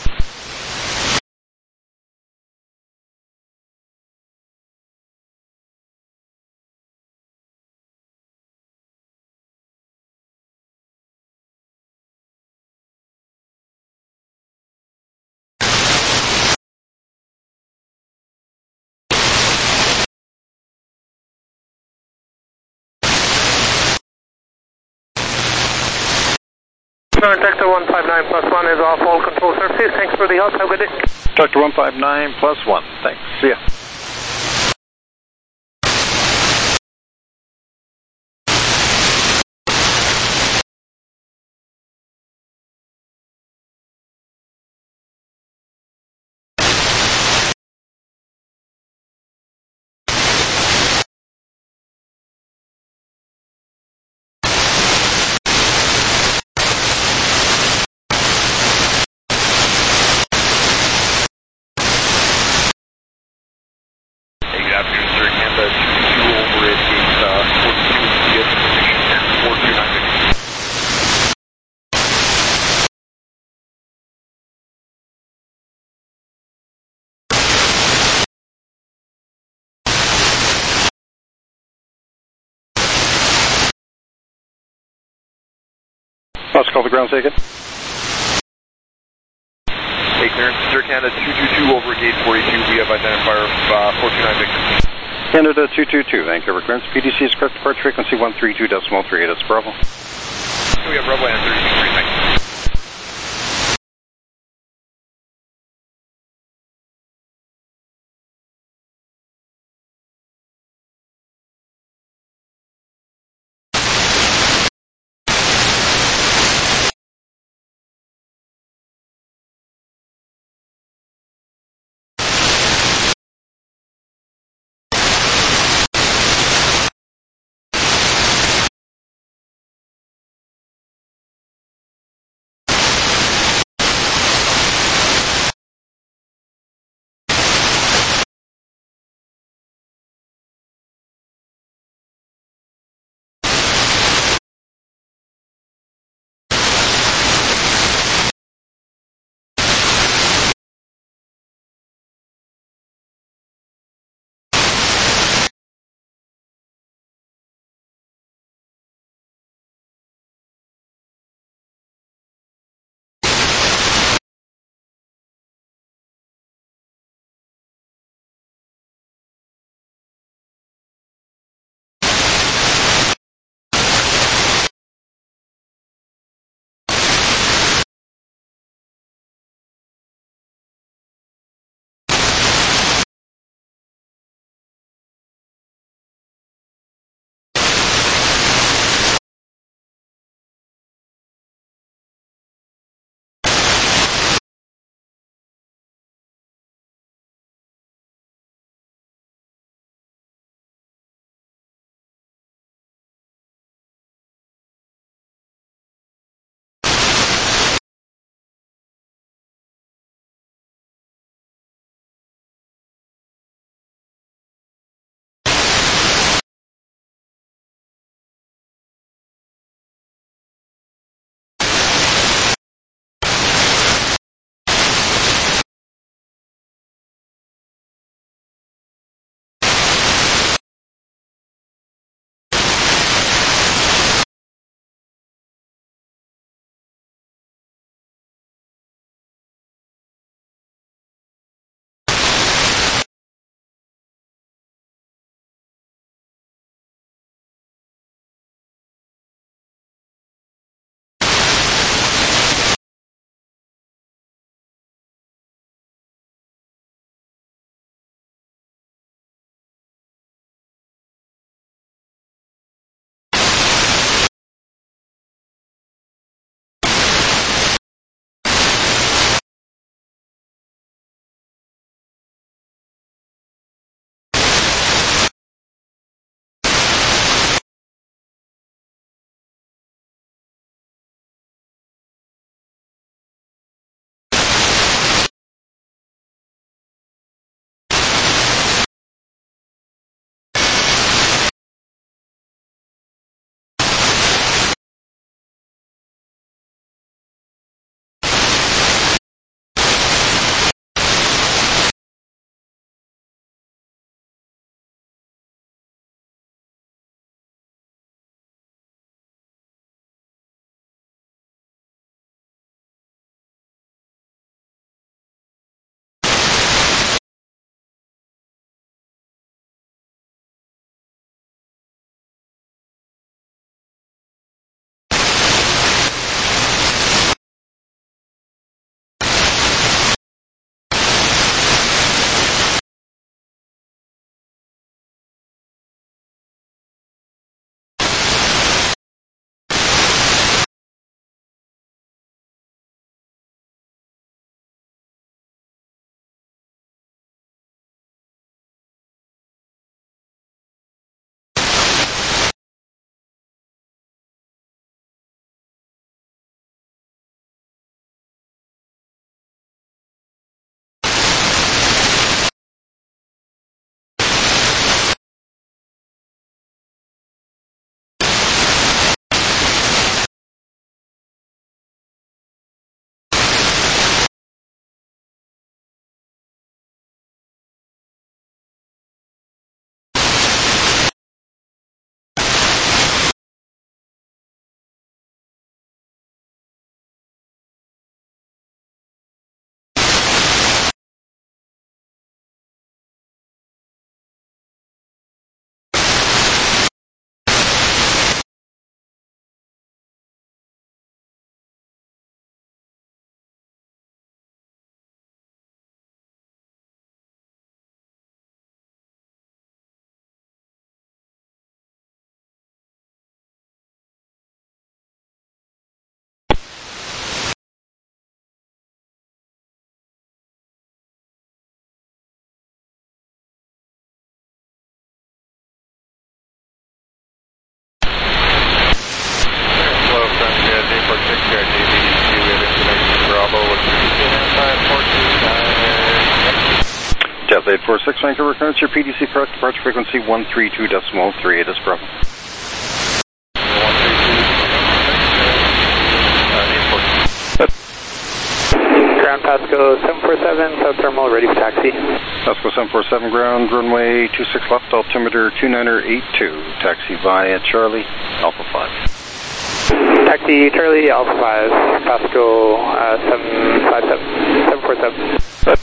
M: Vector 159 plus 1 is off all control surfaces. Thanks for the help. Have a good day.
E: Vector 159 plus 1. Thanks. See ya.
O: Let's call the ground ticket.
E: Hey, clearance, Sir Canada 222 over gate 42. We have identifier 429 Victor.
O: Canada 222, Vancouver clearance. PDC is correct departure frequency 132.38. That's Bravo.
E: We have Bravo and 33. Thanks.
O: Jet 846 Vancouver, clearance your PDC correct, departure frequency 132.38 is Bravo.
P: Ground Pasco 747, South Terminal, ready for taxi.
O: Pasco 747 ground, runway 26 left, altimeter 2982, taxi via Charlie, Alpha 5.
P: Taxi Charlie, Alpha 5, Pasco 747.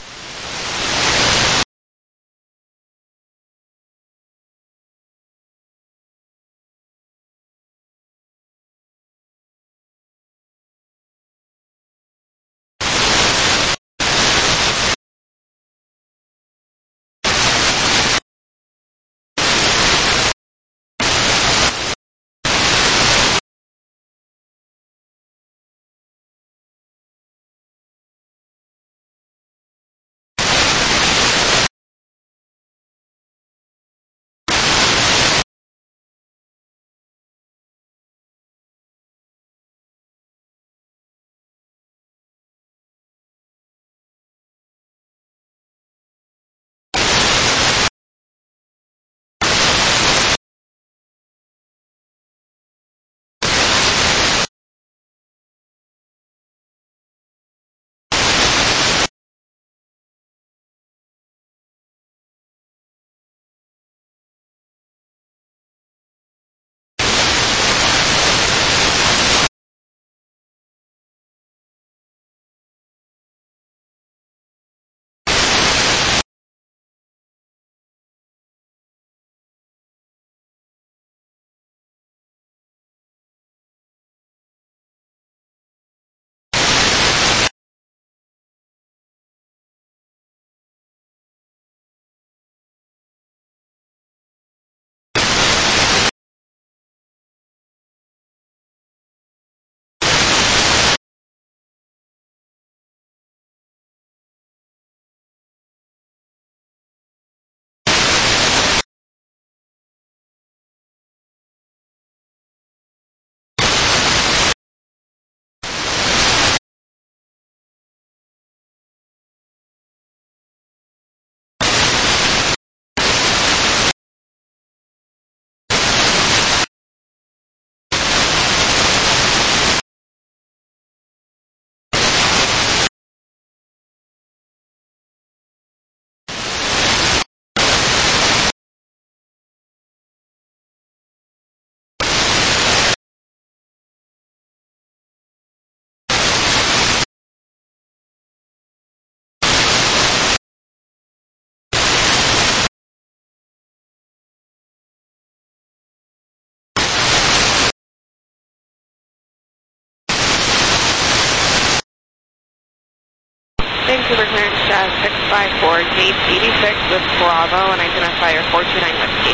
Q: Vancouver clearance Jazz 654, gate 86 with Bravo and identifier 429 Whiskey.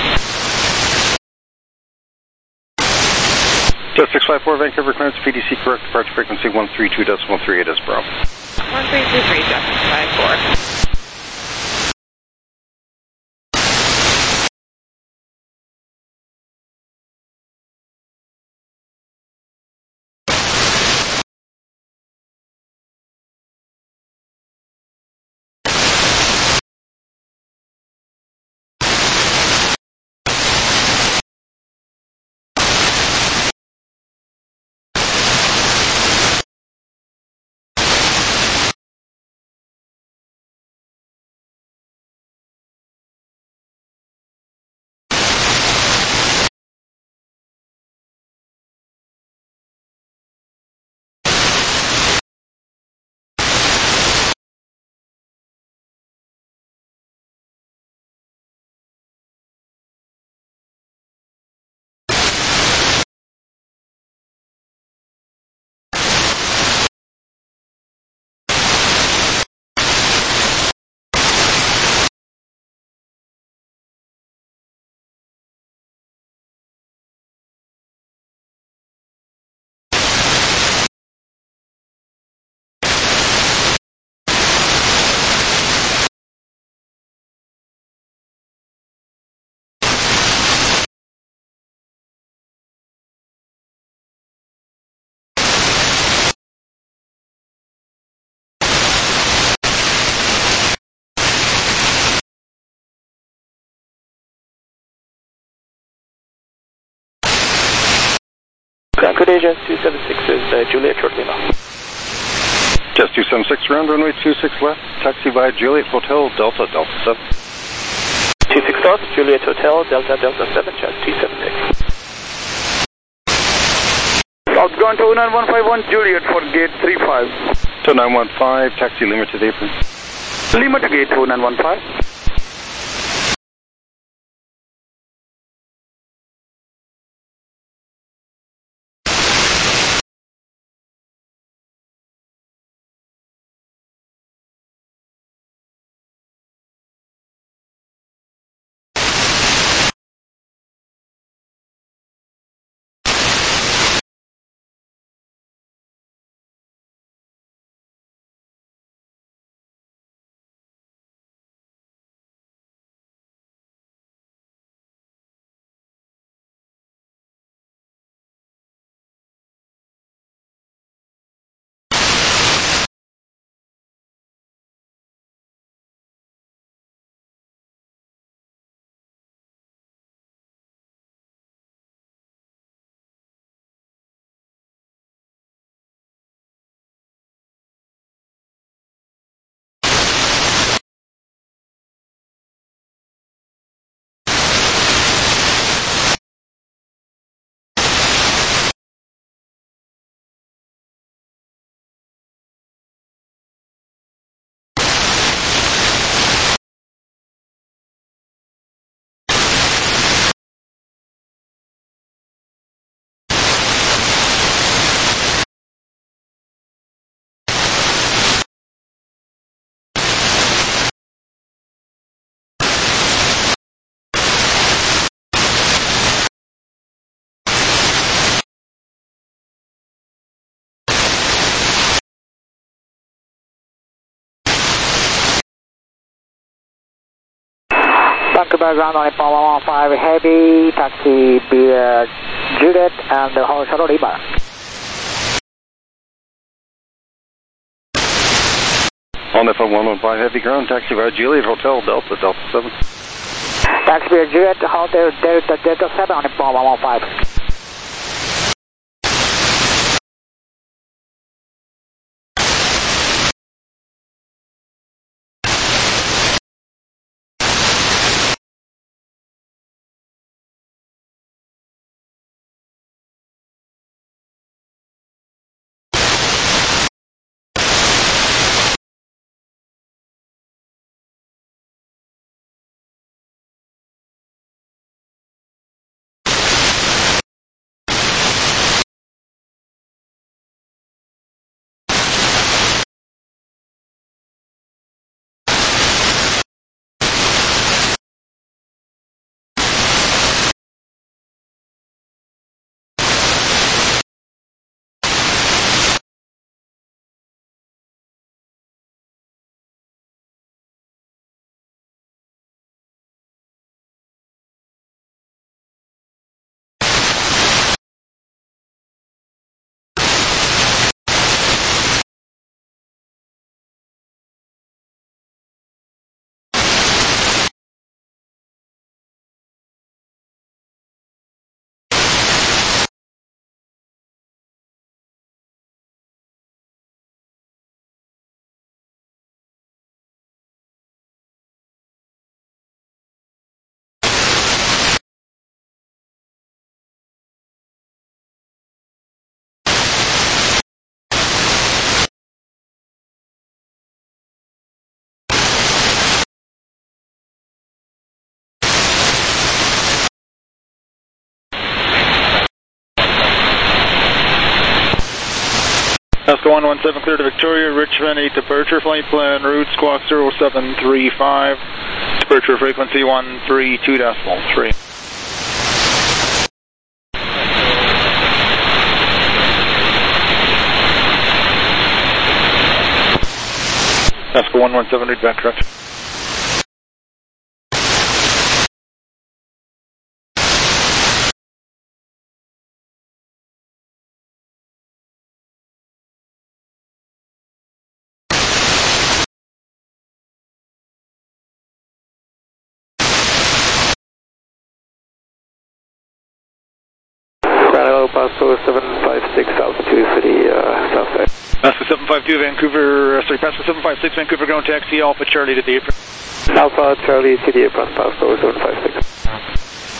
O: Jet 654 Vancouver clearance PDC correct, departure frequency 132.38 is Bravo.
Q: 1323 Jet 654.
P: Good agent 276 is Juliet Short Lima.
O: Just 276 ground, runway 26 left, taxi via Juliet Hotel, Delta 7.
P: 26 knots, Juliet Hotel, Delta 7, just 276.
G: Outbound 29151 Juliet for gate 35.
O: 2915, taxi Lima to the apron.
G: Lima to gate 2915.
N: Vancouver ground on 115 heavy, taxi Juliet and Hotel Lima.
O: On FM 115 heavy ground, taxi via Juliet Hotel, Delta 7.
N: Taxi Juliet Hotel, Delta 7 on 115.
R: Alaska 117 clear to Victoria, Richmond 8 departure, flight plan route squawk 0735, departure frequency 132.3. Alaska 117 read back correct.
D: Pasco 756, altitude for the south side.
R: Pasco 752, Pasco 756, Vancouver ground taxi, Alpha Charlie to the apron.
D: Alpha Charlie to the apron, Pasco 756.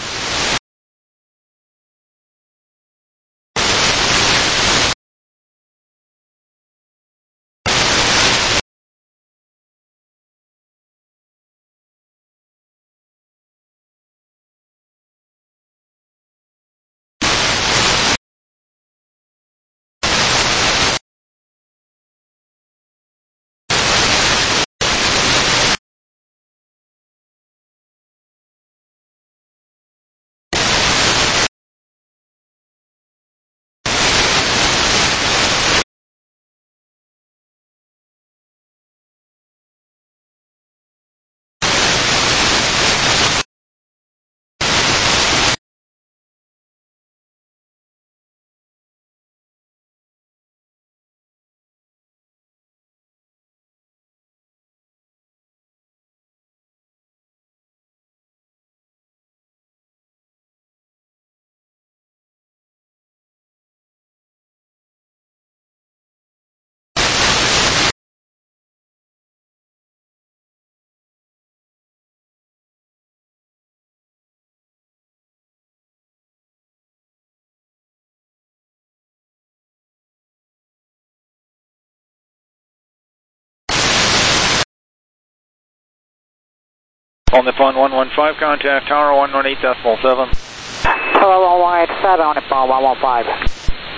R: On the phone 115, contact Tower 118.7.
N: Tower 117 on the phone 115.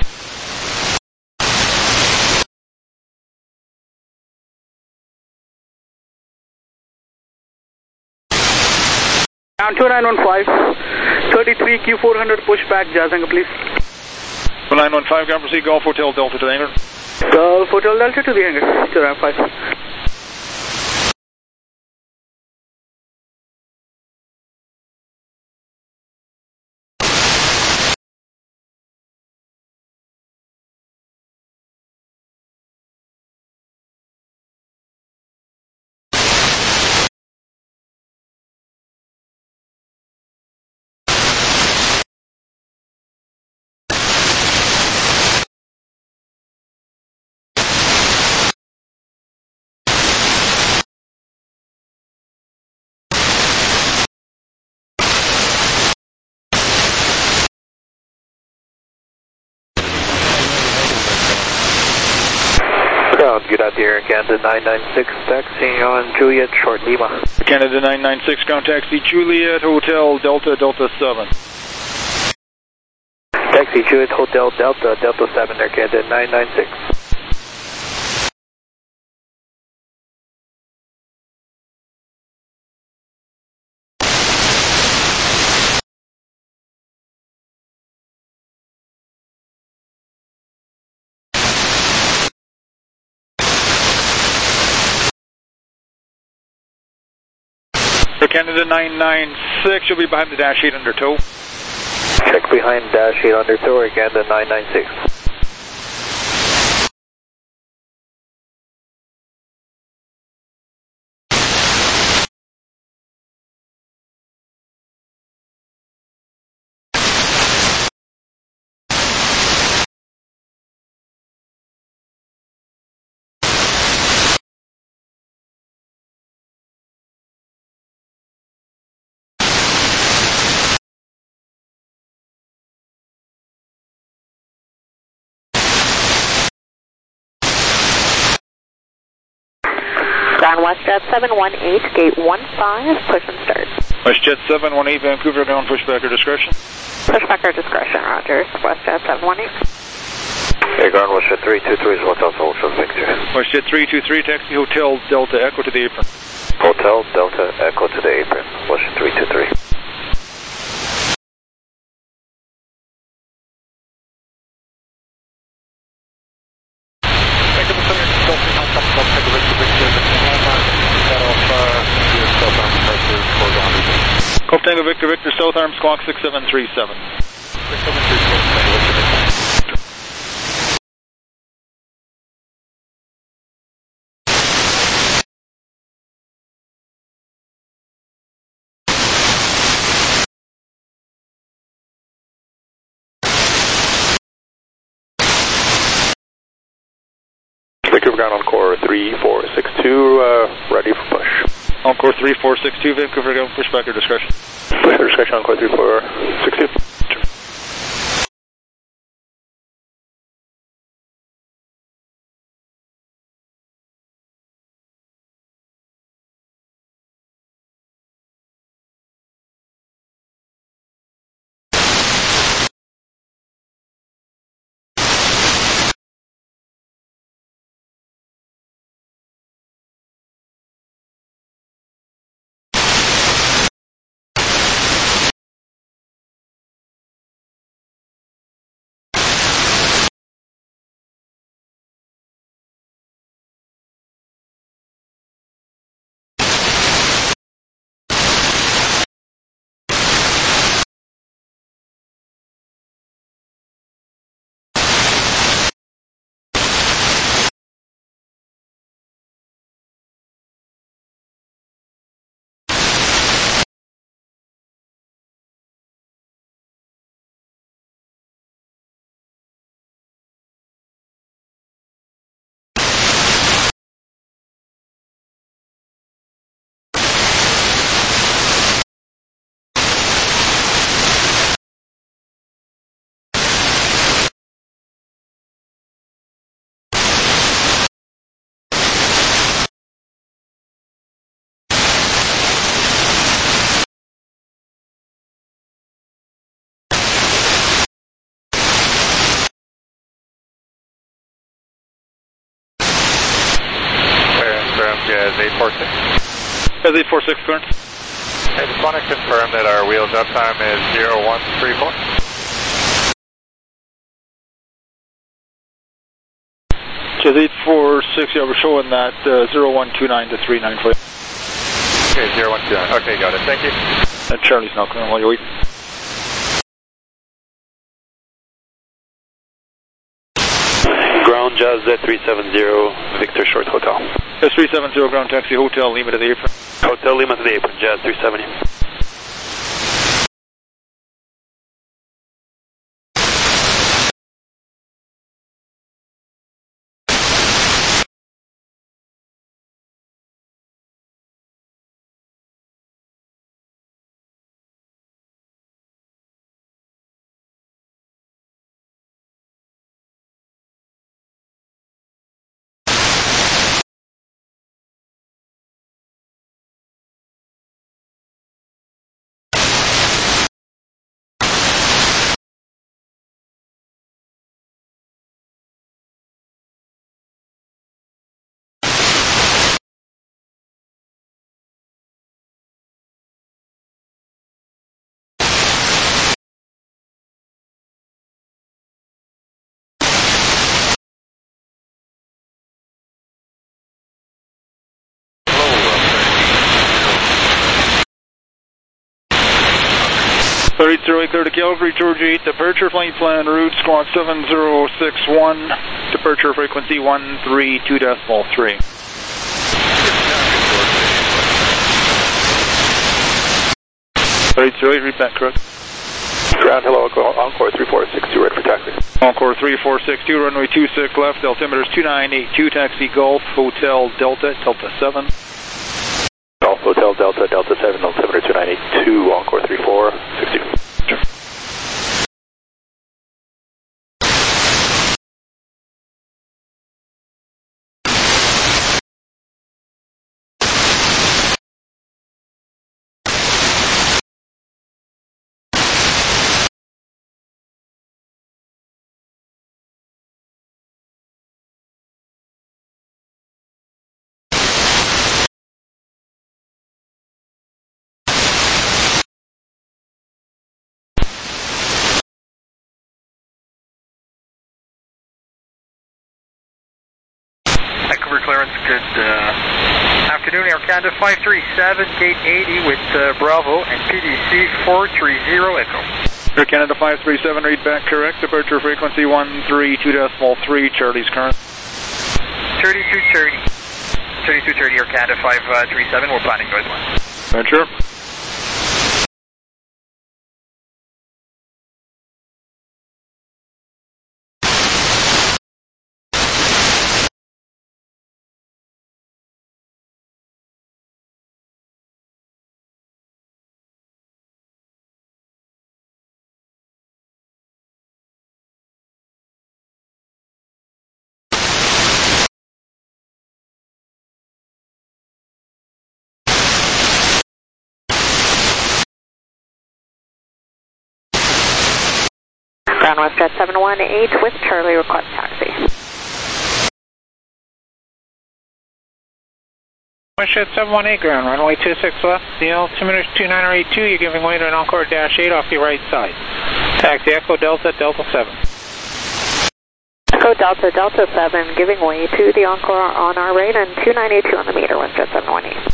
G: Down 2915, 33 Q400 pushback, jazz hangar please.
R: 915, ground proceed, Golf Hotel Delta to the hangar.
G: Golf Hotel Delta to the hangar, 295.
F: Get out there, Canada 996, taxi on Juliet, short Lima.
R: Canada 996, ground taxi, Juliet, Hotel, Delta 7.
F: Taxi, Juliet, Hotel, Delta 7, there, Canada 996.
R: For Canada 996, you'll be behind the dash 8 under tow.
F: Check behind dash 8 under tow, or Canada 996.
J: On WestJet 718, gate 15, push and start.
R: WestJet 718, Vancouver, down pushback or discretion?
J: Pushback or discretion, roger. WestJet 718.
F: Hey, ground WestJet 323 is Hotel Social Victor.
R: WestJet 323, taxi Hotel Delta Echo to the apron.
F: Hotel Delta Echo to the apron, WestJet 323.
R: Golf Tango Victor, South Arm Squawk 6737.
H: Vancouver ground, Encore 3462, ready for push.
R: Encore 3462, Vancouver ground, push back your discretion.
H: Push for discretion, Encore 3462.
F: Jazz 846.
R: Jazz 846, clearance.
F: I just want to confirm that our wheels up time is 0134.
R: Jazz 846, yeah, we're showing that 0129 to 39 for you.
F: Okay, 0129. Okay, got it. Thank you.
R: And Charlie's now coming while you wait.
A: Ground Jazz Z370, Victor Short Hotel.
R: Jazz 370, ground taxi, Hotel Lima to the apron.
A: Hotel Lima to the apron, Jazz 370.
R: Thirty clear to Calgary, Georgia 8, departure, flight plan, route, squawk 7061, departure frequency 132.3. 30, read that correct.
H: Ground, hello, Encore 3462, ready for taxi.
R: Encore 3462, runway 26 left, altimeter is 2982, taxi Golf, Hotel Delta, Delta 7.
H: Golf, Hotel Delta, Delta 7, altimeter 2982, Encore 3462.
R: Sure.
S: Vancouver clearance, good afternoon, Air Canada 537, gate 80 with Bravo and PDC 430 Echo.
R: Air Canada 537, read back correct, departure frequency 132.3, Charlie's current.
S: 3230. 3230, Air Canada 537, we're planning northwest.
R: Roger.
C: Ground WestJet 718 with Charlie, request taxi.
K: WestJet 718 ground, runway 26 left, the altimeter is 2982, you're giving way to an Encore Dash 8 off your right side. Taxi Echo Delta, Delta 7.
C: Echo Delta, Delta 7, giving way to the Encore on our right and 2982 on the meter, WestJet 718.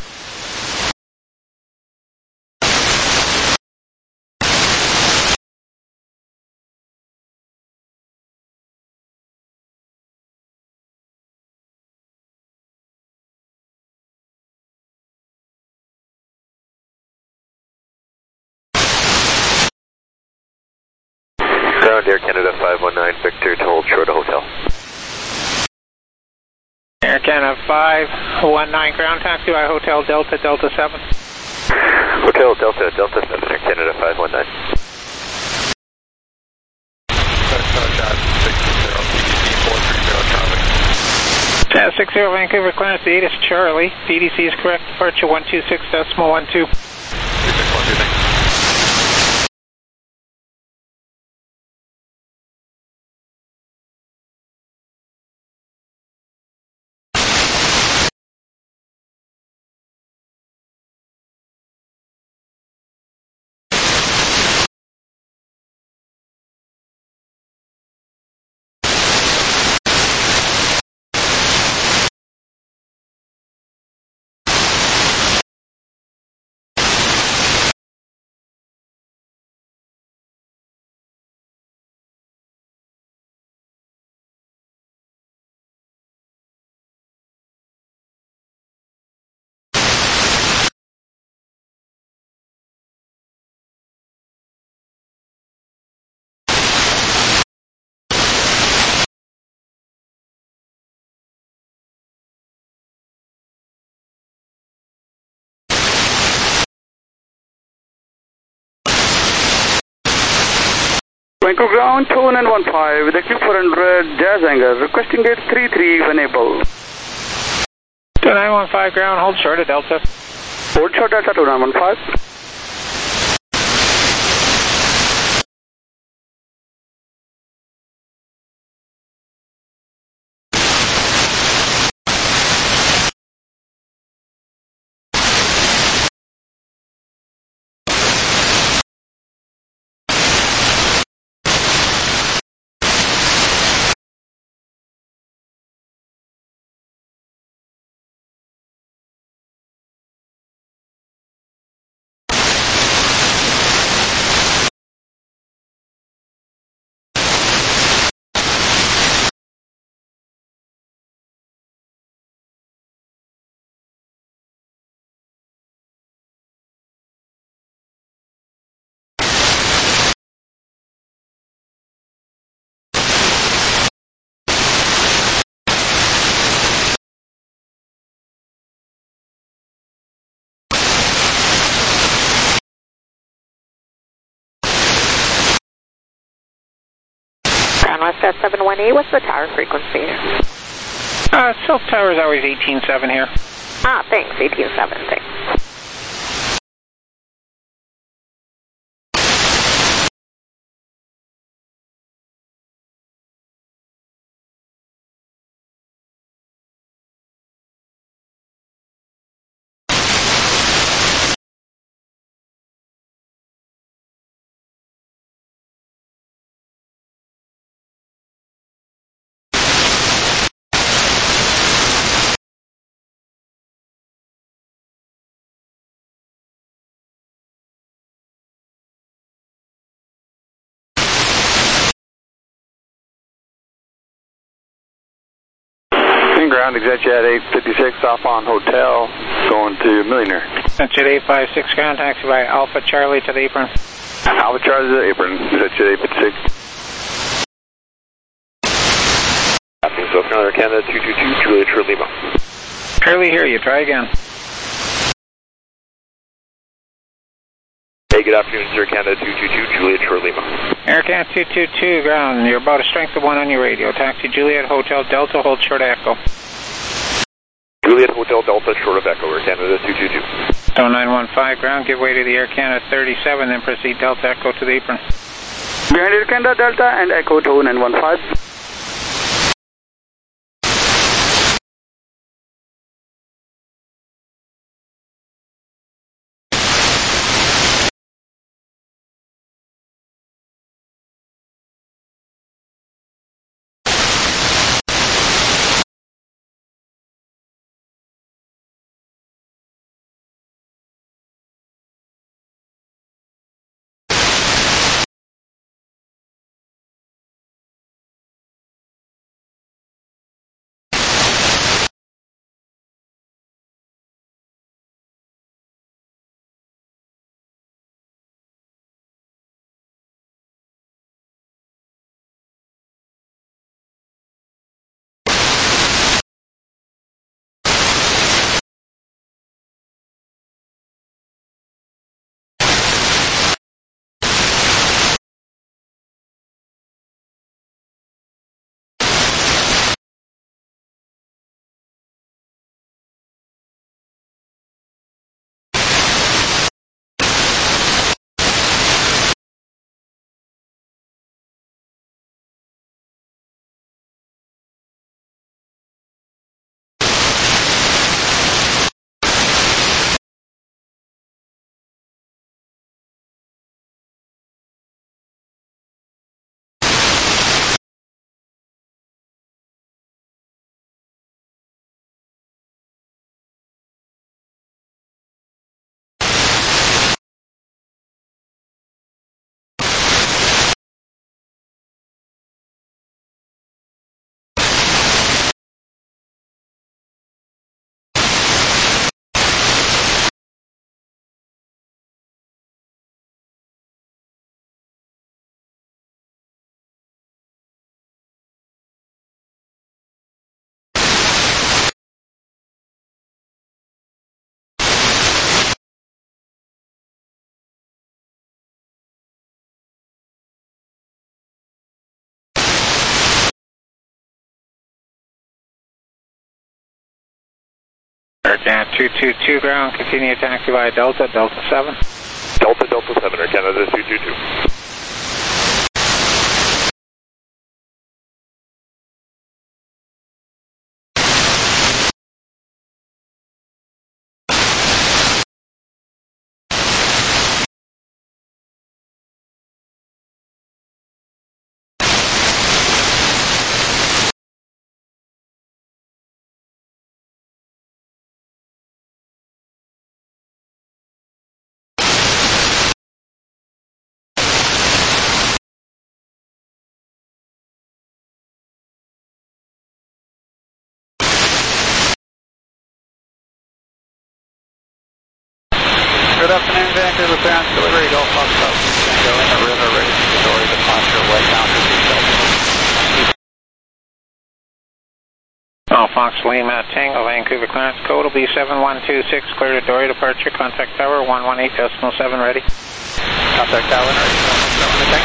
F: Ground Air Canada 519, Victor to hold short of hotel.
K: Air Canada 519 ground, taxi by Hotel Delta, Delta 7.
F: Hotel Delta, Delta 7, Air Canada 519.
K: 60 Vancouver, clearance, the 8 is Charlie. PDC is correct, departure 126.12.
G: Vancouver ground 2915 with a Q400 Jazz Hangar, requesting gate 33 when able.
K: 2915 ground, hold short of Delta.
G: Hold short Delta 2915.
C: WestJet 718, what's the tower frequency?
K: Silk Tower is always 18.7 here.
C: Ah, thanks, 18.7, thanks.
H: Ground, ExactJet 856 off on Hotel, going to Millionaire.
K: ExactJet 856 ground, taxi by Alpha Charlie to the apron.
H: Alpha Charlie to the apron, ExactJet 856.
F: South Carolina, Canada 222, Juliet Charlie Lima.
K: Barely hear you, try again.
F: Hey, good afternoon, sir. Canada 222, Juliet Charlie Lima.
K: Air Canada 222, ground. You're about a strength of 1 on your radio. Taxi Juliet Hotel Delta, hold short Echo.
F: Juliet Hotel Delta, short of Echo, Air Canada 222.
K: 0915, ground. Give way to the Air Canada 37, then proceed Delta Echo to the apron.
G: Behind Air Canada Delta and Echo 2915.
K: Air Canada 222 ground, continue taxi via Delta, Delta 7.
F: Delta, Delta 7, Air Canada 222.
N: Good afternoon, Vancouver Parents Delivery, Golf Foxtrot, Tango in the river, ready for delivery, departure, westbound to
K: Golf Fox Lima Tango, Vancouver clearance code will be 7126, clear to Dory, departure, contact tower 118.7, ready.
N: Contact tower, ready, 117,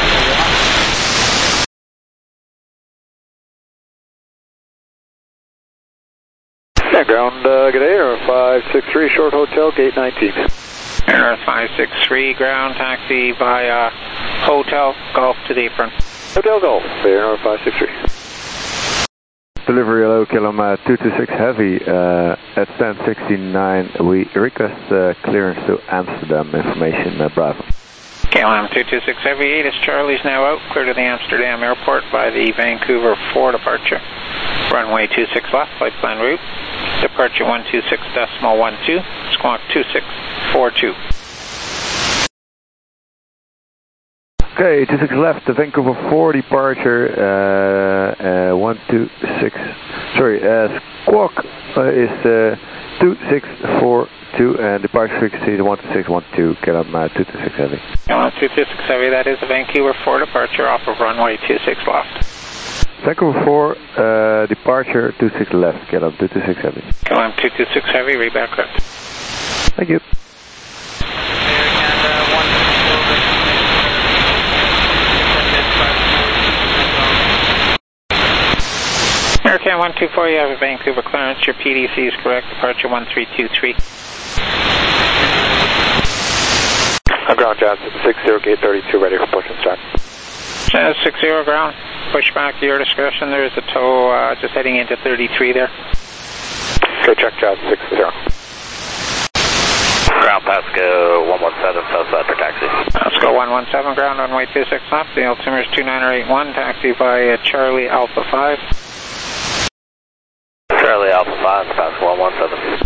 D: Yeah, ground, good day, or 563, short hotel, gate 19.
K: Air 563, ground taxi via Hotel Golf to the apron.
D: Hotel Golf, Air 563.
T: Delivery hello, Kilom 226 Heavy, at stand 69, we request clearance to Amsterdam, information Bravo.
K: KLM 226 Heavy, 8 is Charlie's now out, clear to the Amsterdam airport by the Vancouver 4 departure. Runway 26 left, flight plan route. Departure 126.12, squawk 2642.
T: Okay, 26 left, the Vancouver 4 departure, 126, sorry, squawk is 2642 and departure frequency is 12612, get up 226 Heavy.
K: 226 Heavy, that is the Vancouver 4 departure off of runway 26 left.
T: Vancouver 4, departure 26 left, get up 226 Heavy.
K: KLM 226 Heavy, read back correct.
T: Thank you.
K: Air Canada 124, you have a Vancouver clearance, your PDC is correct, departure 1323.
H: Ground Johnson 60, gate 32, ready for push and start.
K: Channel 60 ground, push back to your discretion. There is a tow just heading into 33 there.
H: Okay, check Chad 60.
F: Ground Pasco 117, Southside for taxi.
K: Pasco 117, ground runway 26 left. The altimeter is 2981, taxi by Charlie Alpha 5.
F: Charlie Alpha 5, Pasco 117.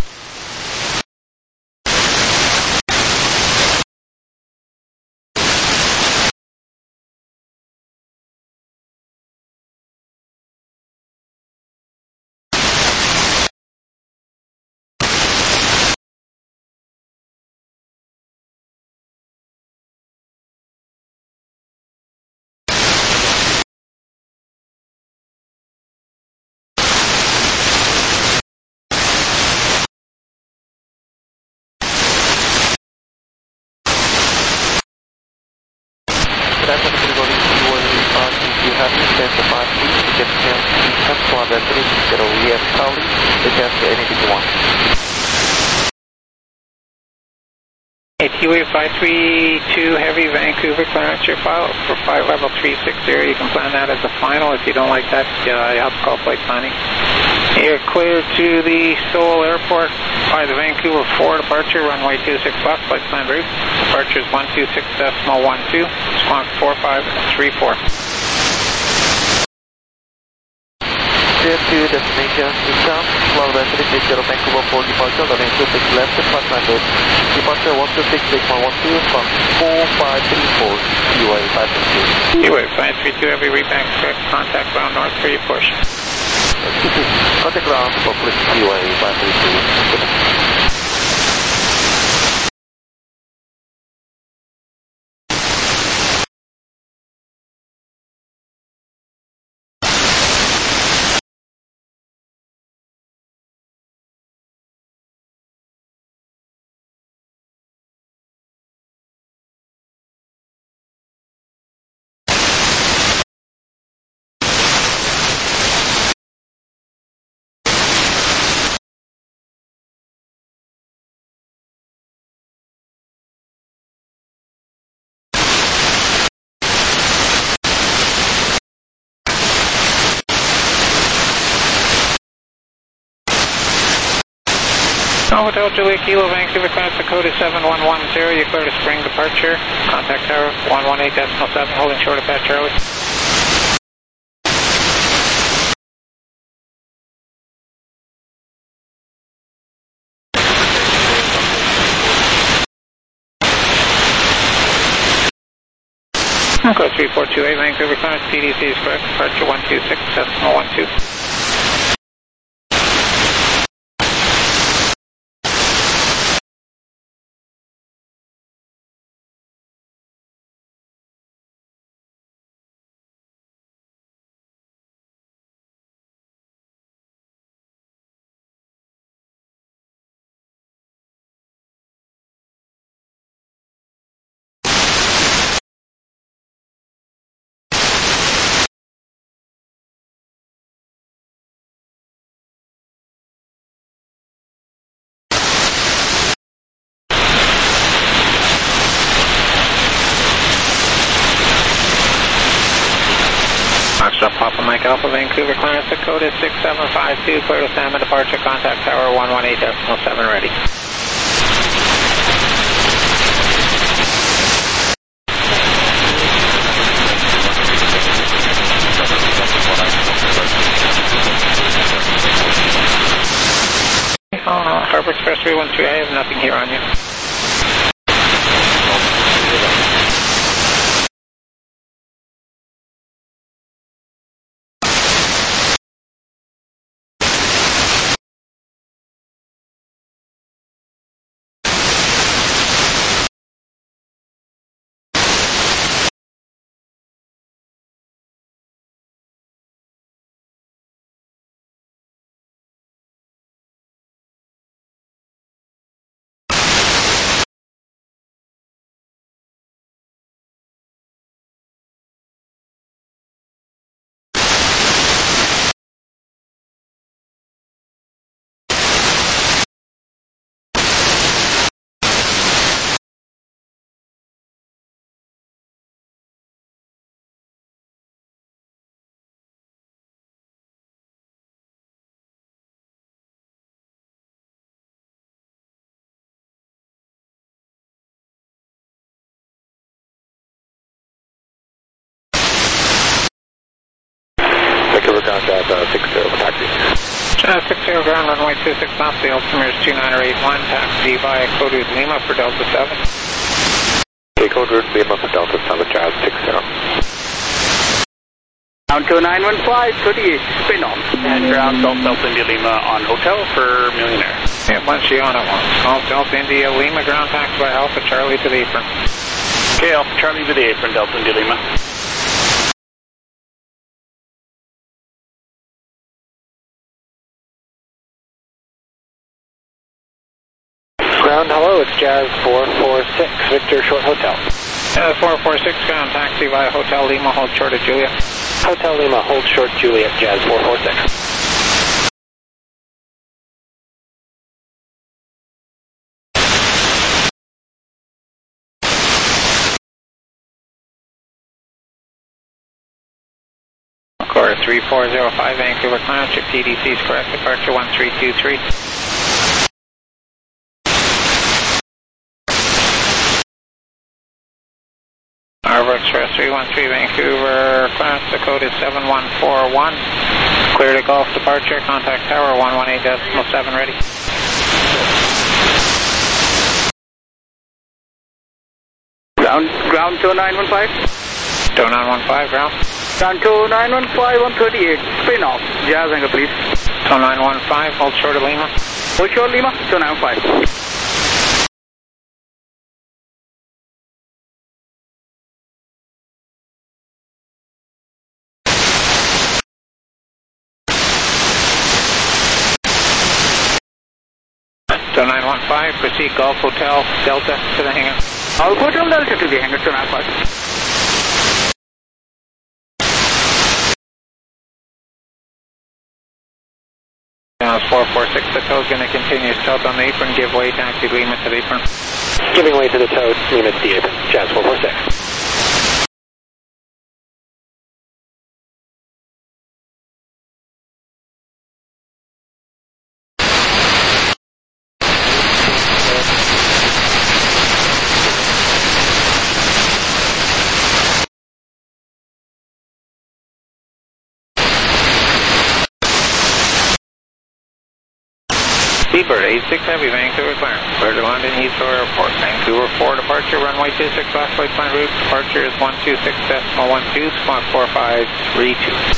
K: Kiwi 532 Heavy, Vancouver, clearance your file for flight level 360. You can plan that as a final. If you don't like that, you have to call flight planning. You're cleared to the Seoul Airport by the Vancouver 4 departure, runway 26 left, flight plan route. Departure is 126.12, squawk 4534.
D: Clear to destination Eastbound, Florida 360 Vancouver 4 departure, runway 26 left, flight plan route. Departure 126.12, squawk 4534, QA 532.
K: QA 532 Heavy, rebank correct, contact ground north 3 push.
D: Contact ground for QA 532.
K: Hotel Juliet Kilo, Vancouver, clearance Dakota 7110. You clear to spring departure. Contact tower 118.7, holding short of Pat Charlie. Code 3428, Vancouver, clearance PDC is correct. Departure 126.12. Papa Mike Alpha, Vancouver, clearance Dakota 6752, clear to Salmon departure, contact tower 118.7 ready. Harbor Express 313, I have nothing here on you.
H: ground at 60 taxi.
K: 60 ground, runway 26 left, the altimeter is 2981, taxi via Code Route Lima for Delta 7.
H: Okay, Code Route Lima for Delta 7, Jazz 60.
G: Ground 2915, 38, spin on.
P: And ground Delta India Lima on hotel for Millionaire.
K: Yeah, once you on it once. Golf Delta India Lima, ground taxi by Alpha Charlie to the apron.
P: Okay, Alpha Charlie to the apron, Delta India Lima.
H: Ground, hello, it's Jazz 446, Victor Short Hotel.
K: 446, ground taxi via Hotel Lima, hold short at Juliet.
H: Hotel Lima, hold short Juliet, Jazz 446.
K: Core 3405, Vancouver Clearance, your PDC is correct, departure 1323. Arvo Express 313, Vancouver Clearance, the code is 7141. Clear to Golf departure, contact tower 118.7 ready.
G: Ground 2915.
K: 2915, ground.
G: Ground 2915, 138, spin off. Jazz anchor, please.
K: 2915, hold short of Lima.
G: Hold short Lima, 295.
K: So 915, proceed Golf Hotel Delta to the hangar.
G: Golf Hotel Delta to the hangar, 295.
K: Now it's 446, the tow is going to continue south on the apron, give way, taxi Lima to the apron.
H: Giving way to the tow, Lima to the apron, Jazz 446.
K: Seabird 86 Heavy, Vancouver Clearance. Clear to London Heathrow Airport. Vancouver 4 departure, runway 26 left, flight plan route. Departure is 126.12, squawk 4532.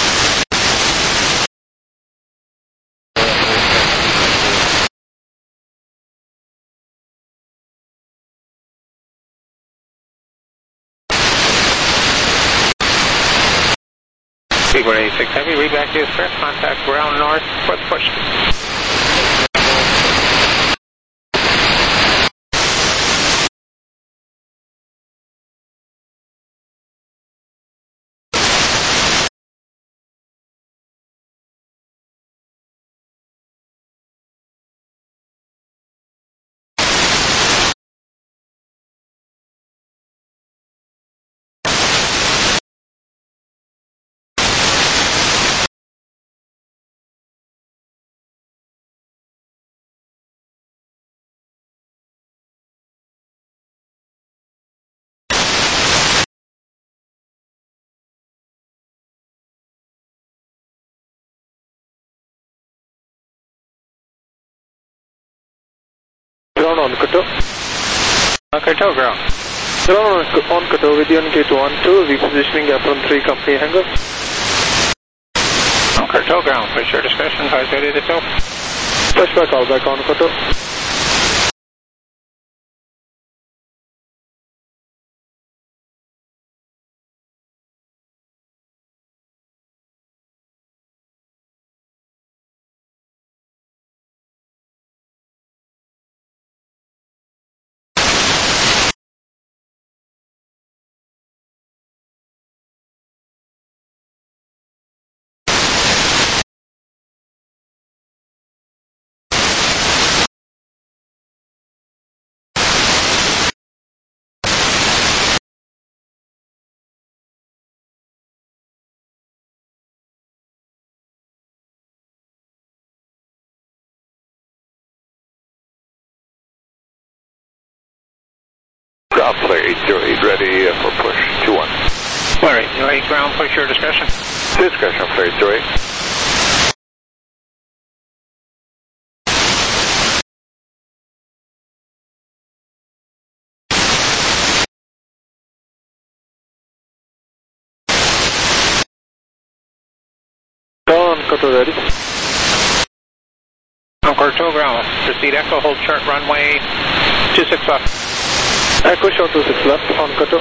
K: Seabird 86 Heavy, read back to your script. Contact ground north for the push.
H: Ground on Kato.
K: Kato ground.
H: Ground on Kato with Gate 12, repositioning apron 3 company hangar.
K: Kato ground, push your discretion, 530 to tow.
H: Pushback, call back on Kato.
L: Ground Flare 808 ready for push 21.
K: Flare 808 UA ground, push your discretion.
F: Discretion, ferry 208.
K: Encore 2 ready. Encore 2 ground. Proceed Echo, hold short runway 26 left.
P: Echo short 26 left, Encore 2.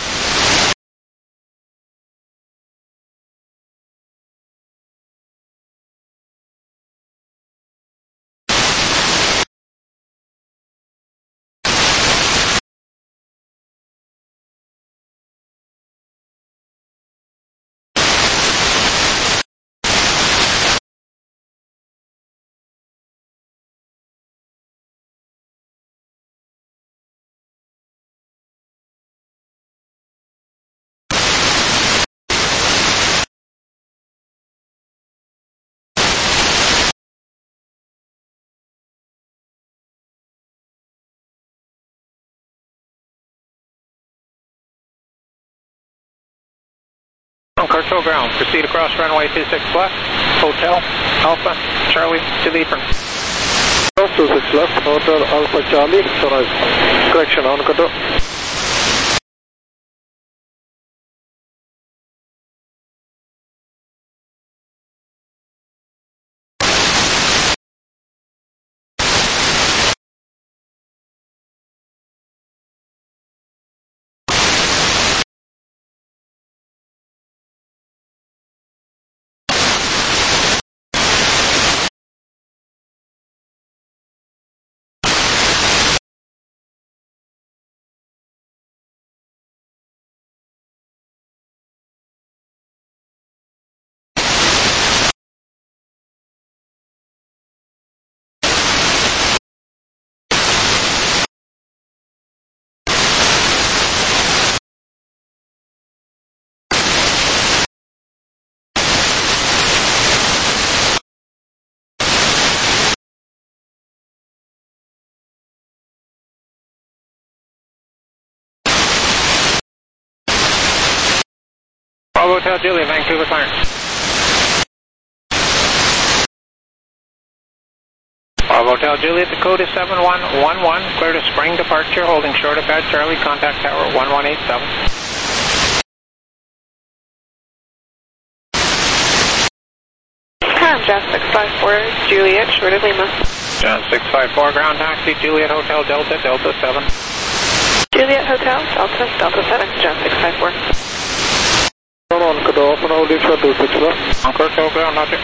K: Encore 2 ground. Proceed across runway 26 left. Hotel Alpha Charlie to the apron.
P: Cross 26 left. Hotel Alpha Charlie. Sunrise. Correction. Encore 2.
K: Bravo Hotel Juliet, Vancouver Clarence. Bravo Hotel Juliet, the code is 7111. Clear to spring departure, holding short of pad Charlie, contact tower 1187.
Q: John 654, Juliet, short of Lima.
K: John 654, ground taxi, Juliet Hotel Delta, Delta 7.
Q: Juliet Hotel, Delta, Delta 7, John 654.
P: Encore 2, open holding short 26 left.
K: Encore 2 ground, roger.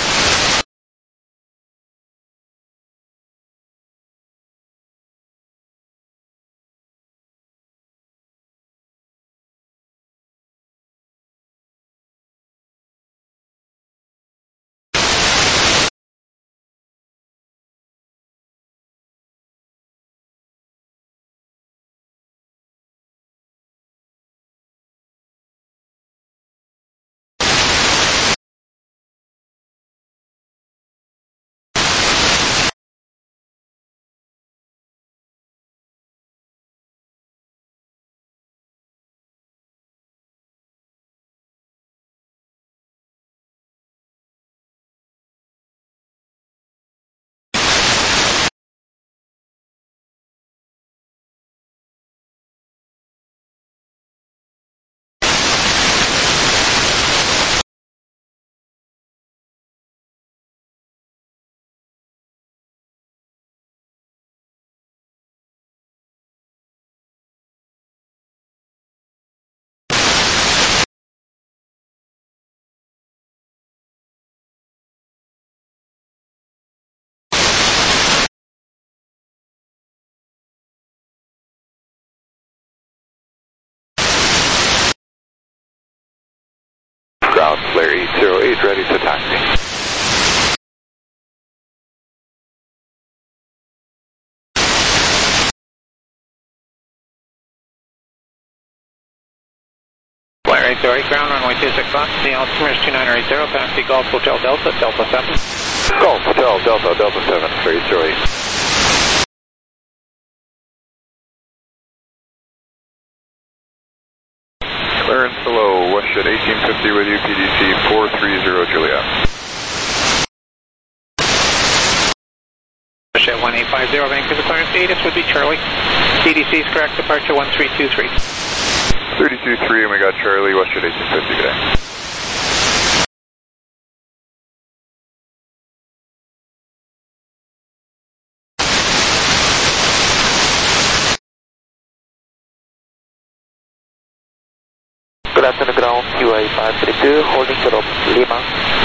F: Ground, Larry 08, ready to taxi.
K: Larry 08, ground, runway 26 left, the altimeter is 2980, taxi Golf Hotel Delta, Delta 7.
F: Golf Hotel Delta, Delta 7, Larry 08.
E: Clearance below, WestJet 1850 with you, PDC 430 Juliet.
K: WestJet 1850, Vancouver clearance, this would be Charlie. PDC is correct, departure 1323.
E: 323, and we got Charlie, WestJet 1850 today.
D: Good afternoon, ground, QA 532, holding Europe, Lima.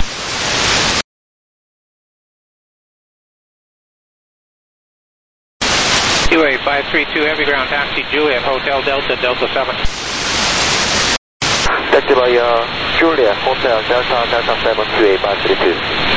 K: QA 532, heavy ground, taxi, Juliet, Hotel Delta, Delta 7.
D: Taxi by Juliet, Hotel Delta, Delta 7, QA 532.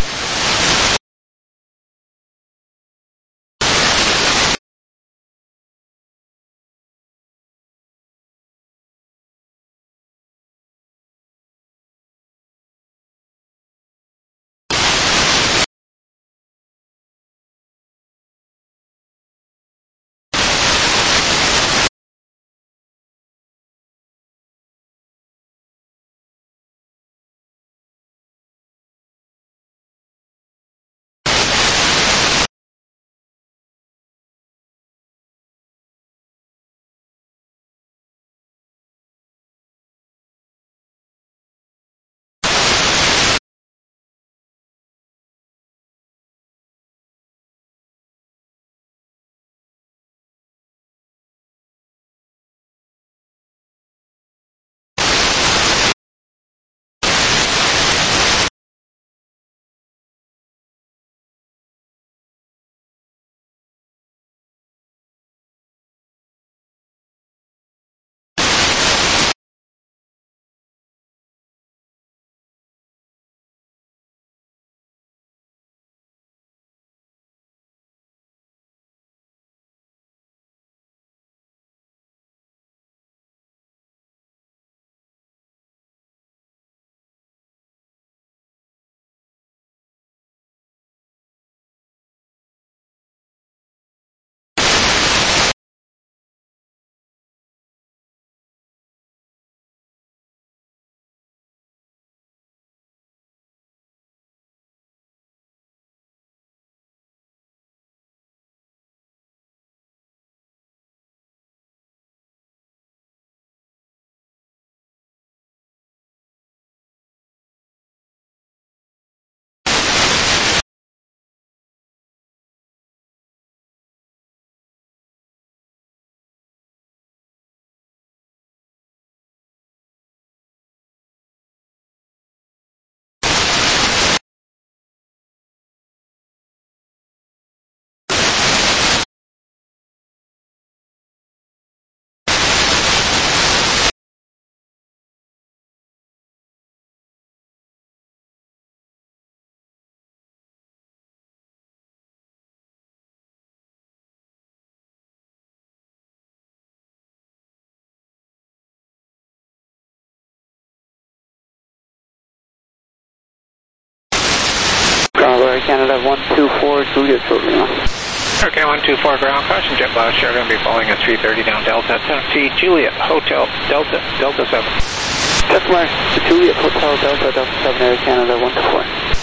D: Canada 124, Juliet, Lima.
K: Okay, 124 ground, caution jet blast, you're going to be falling at 330 down Delta, taxi, Juliet, Hotel, Delta, Delta 7.
D: Customer, Juliet, Hotel, Delta, Delta 7, Air Canada 124.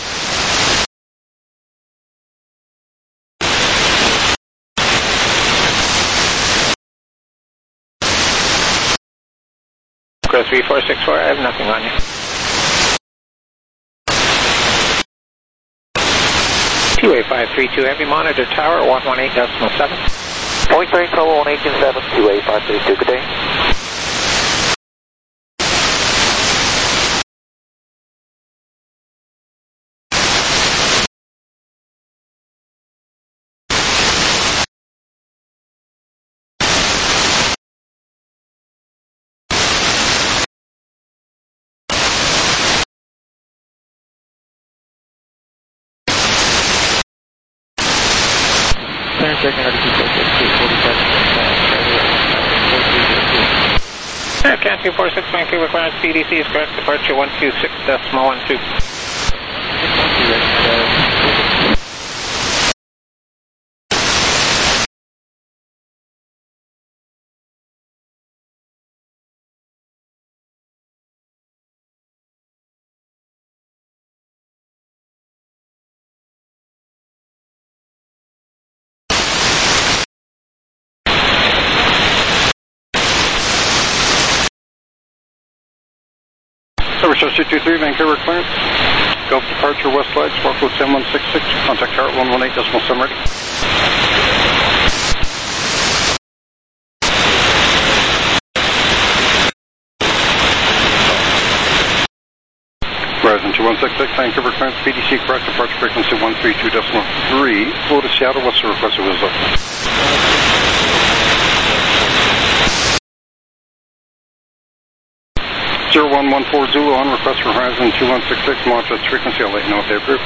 K: Cross 3464, I have nothing on you. QA 532, heavy monitor tower 118.7.
D: Monitoring tower 118.7, QA 532, good day.
K: Cat 246 Vancouver clearance, PDC is correct, departure 126.12.
O: Overstretch 223, Vancouver clearance. Gulf departure, west flight, squawk code 7166. Contact tower 118.7 ready. Verizon 2166, Vancouver clearance, PDC correct, departure frequency 132.3. Flow to Seattle, what's the requested result? 0114 Zulu on request for Horizon 2166, monitor its frequency. I'll let you know if they approve.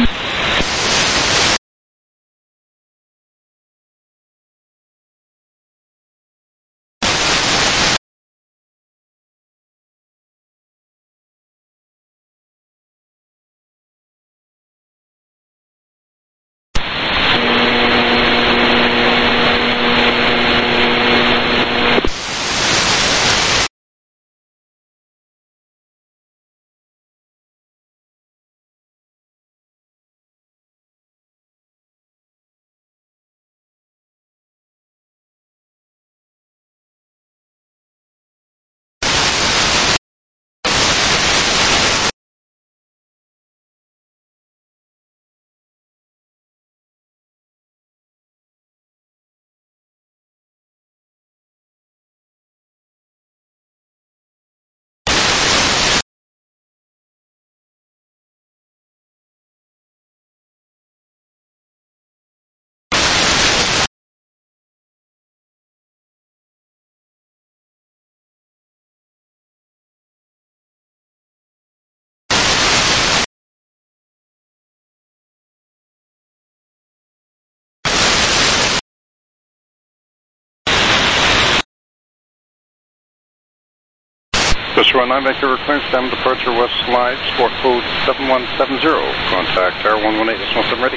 O: Coaster 19, Vancouver clearance, STEM departure west slide, squawk code 7170. Contact tower 118.7 ready.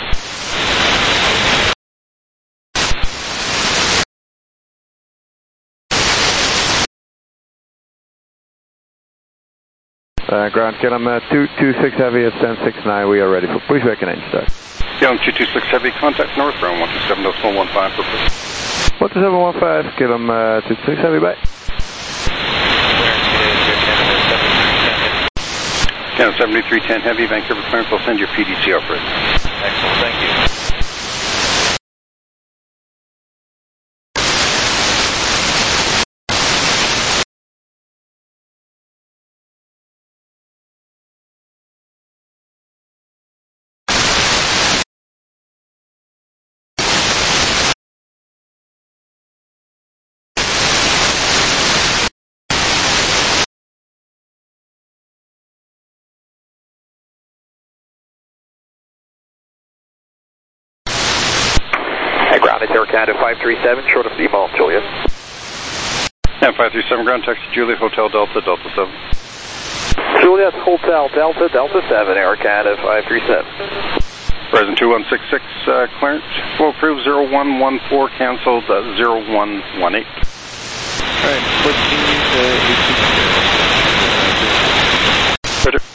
T: Ground KLM 226 Heavy at 1069. We are ready for pushback and engine start.
O: KLM 226 Heavy, contact northbound 127.15 for push.
T: 12715, KLM 226 Heavy, bye.
O: KLM 7310 Heavy, Vancouver clearance, I'll send your PDC operator.
B: Excellent, thank you.
F: Ground is Air Canada 537, short of Lima, Juliet.
O: And 537, ground taxi Juliet, Hotel Delta, Delta 7.
F: Juliet, Hotel Delta, Delta 7, Air Canada 537.
O: Verizon 2166, clearance, flow approved 0114, canceled 0118.
E: Alright, 14,
O: Roger.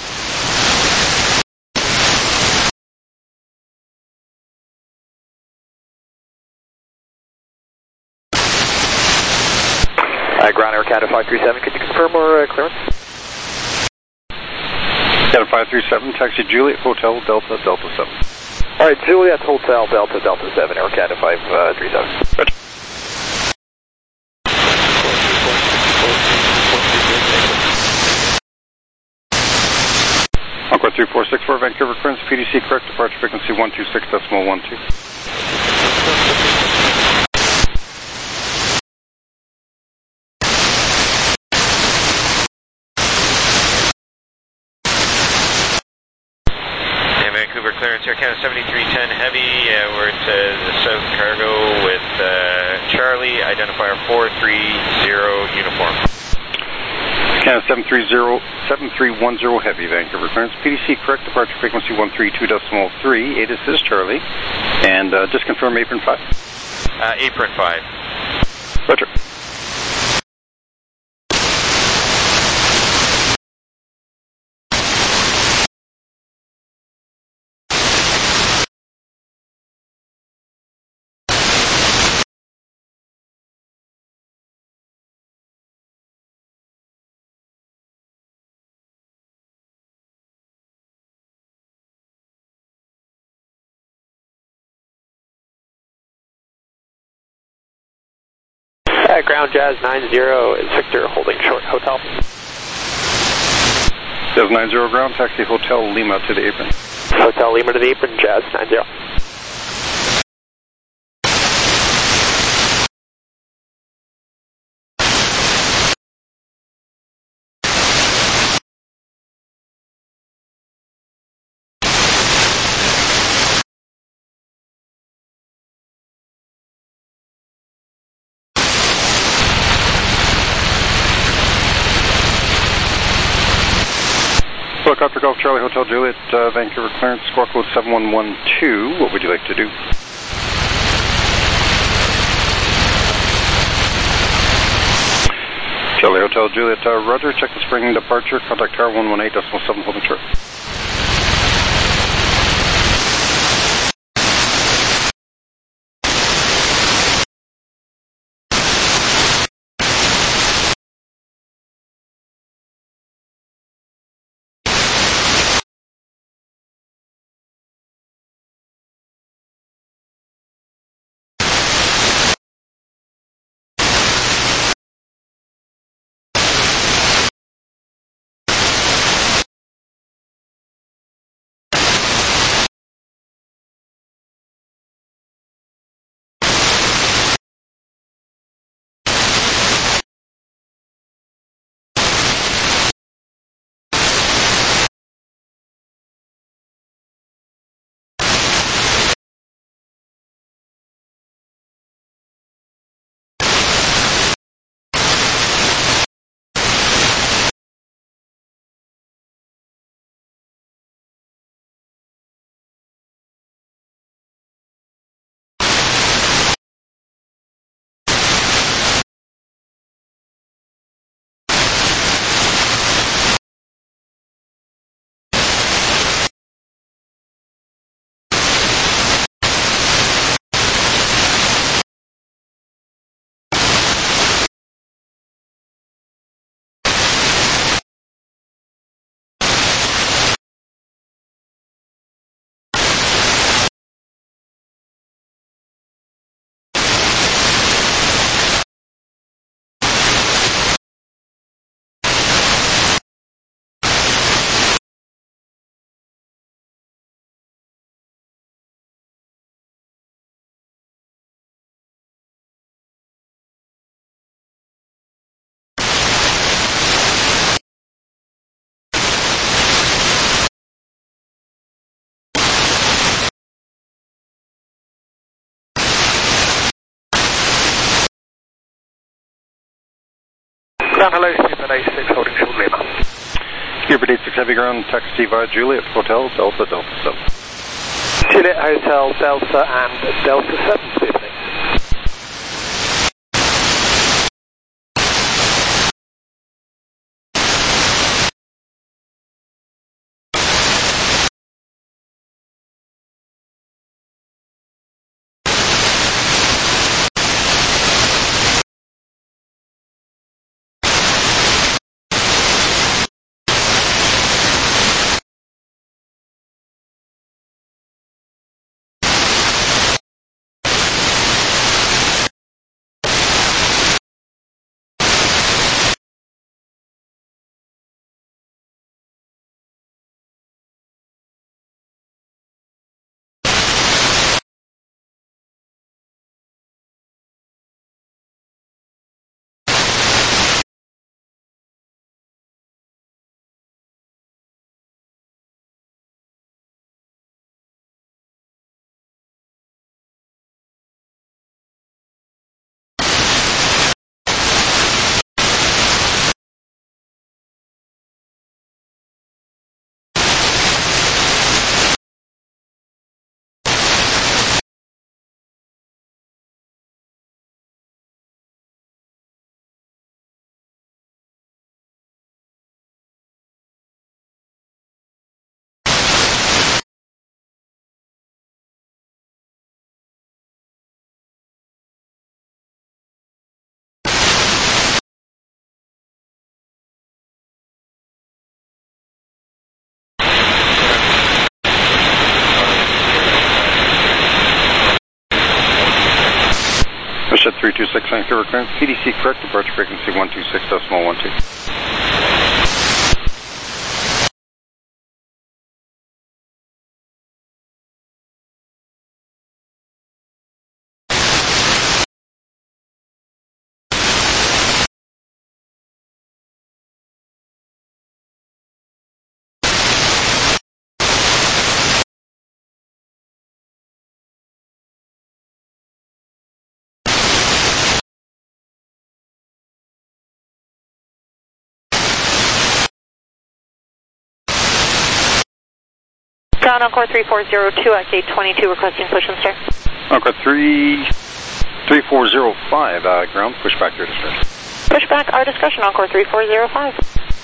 F: Ground Air Canada 537, could you confirm our clearance?
O: Canada 537, taxi Juliet, Hotel Delta, Delta 7.
F: Alright, Juliet, Hotel Delta, Delta 7, Air Canada 537.
O: Roger. Encore 3464, Vancouver clearance, PDC correct, departure frequency 126.12.
B: Vancouver clearance, Air Canada 7310 Heavy, we're at the South Cargo with Charlie, identifier 430 uniform.
O: Canada 7310 Heavy, Vancouver clearance, PDC correct, departure frequency 132.3, ATIS is Charlie, and just confirm apron 5.
B: Apron 5.
O: Roger.
A: ground Jazz 90 is Victor holding short hotel.
O: Jazz 90 ground, taxi Hotel Lima to the apron.
A: Hotel Lima to the apron, Jazz 90.
O: Helicopter Golf Charlie Hotel Juliet, Vancouver clearance, squawk code 7112. What would you like to do? Charlie Hotel Juliet, Roger, check the spring departure, contact tower 118.7 holding short.
P: Ground hello, Super 86 holding short Lima.
O: Hubert 86 Heavy Ground, taxi via Juliet Hotel Delta Delta 7.
P: Juliet Hotel Delta and Delta 7, please.
O: Shed 326, Vancouver clearance. PDC correct, departure frequency 126.12.
J: Ground Encore 3402 at gate 22 requesting push and start.
O: Encore 3405, ground, push back your discretion.
J: Push back our discretion, Encore 3405.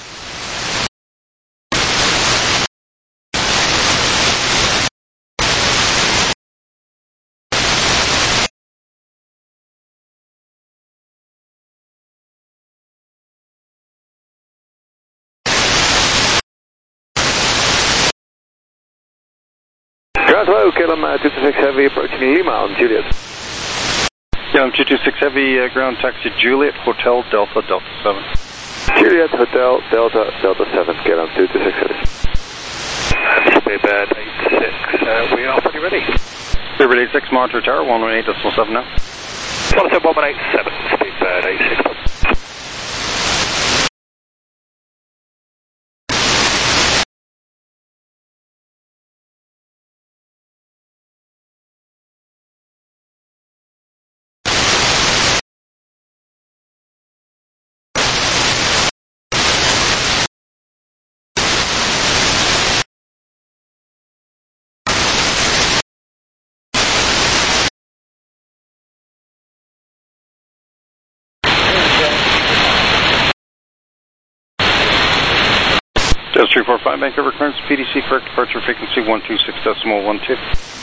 T: Ground hello, KLM 226 Heavy approaching Lima on Juliet.
O: KLM 226 Heavy, ground taxi Juliet, Hotel Delta Delta 7.
T: Juliet, Hotel Delta Delta 7, KLM 226 Heavy.
H: Speedbird 86, we are pretty ready.
O: Speedbird 86, monitor tower, 118.7 now.
H: 187, Speedbird 86.
O: Delta 345, Vancouver clearance, PDC correct, departure frequency 126.12.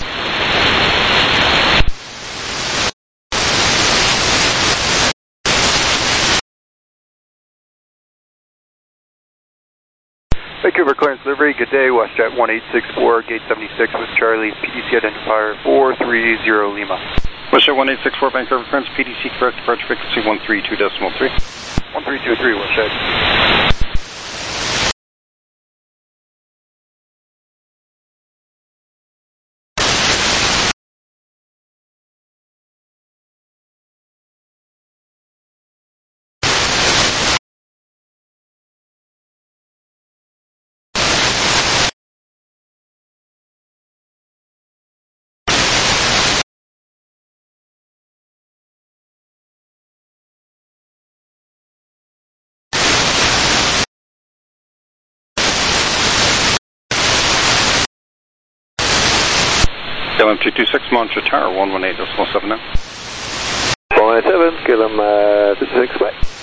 E: Vancouver clearance delivery, good day, WestJet 1864, gate 76 with Charlie, PDC identifier 430 Lima.
O: WestJet 1864, Vancouver clearance, PDC correct, departure frequency 132.3.
E: 1323, WestJet.
O: KLM 226, monitor tower, 118.7 now.
T: 187, KLM 226, bye.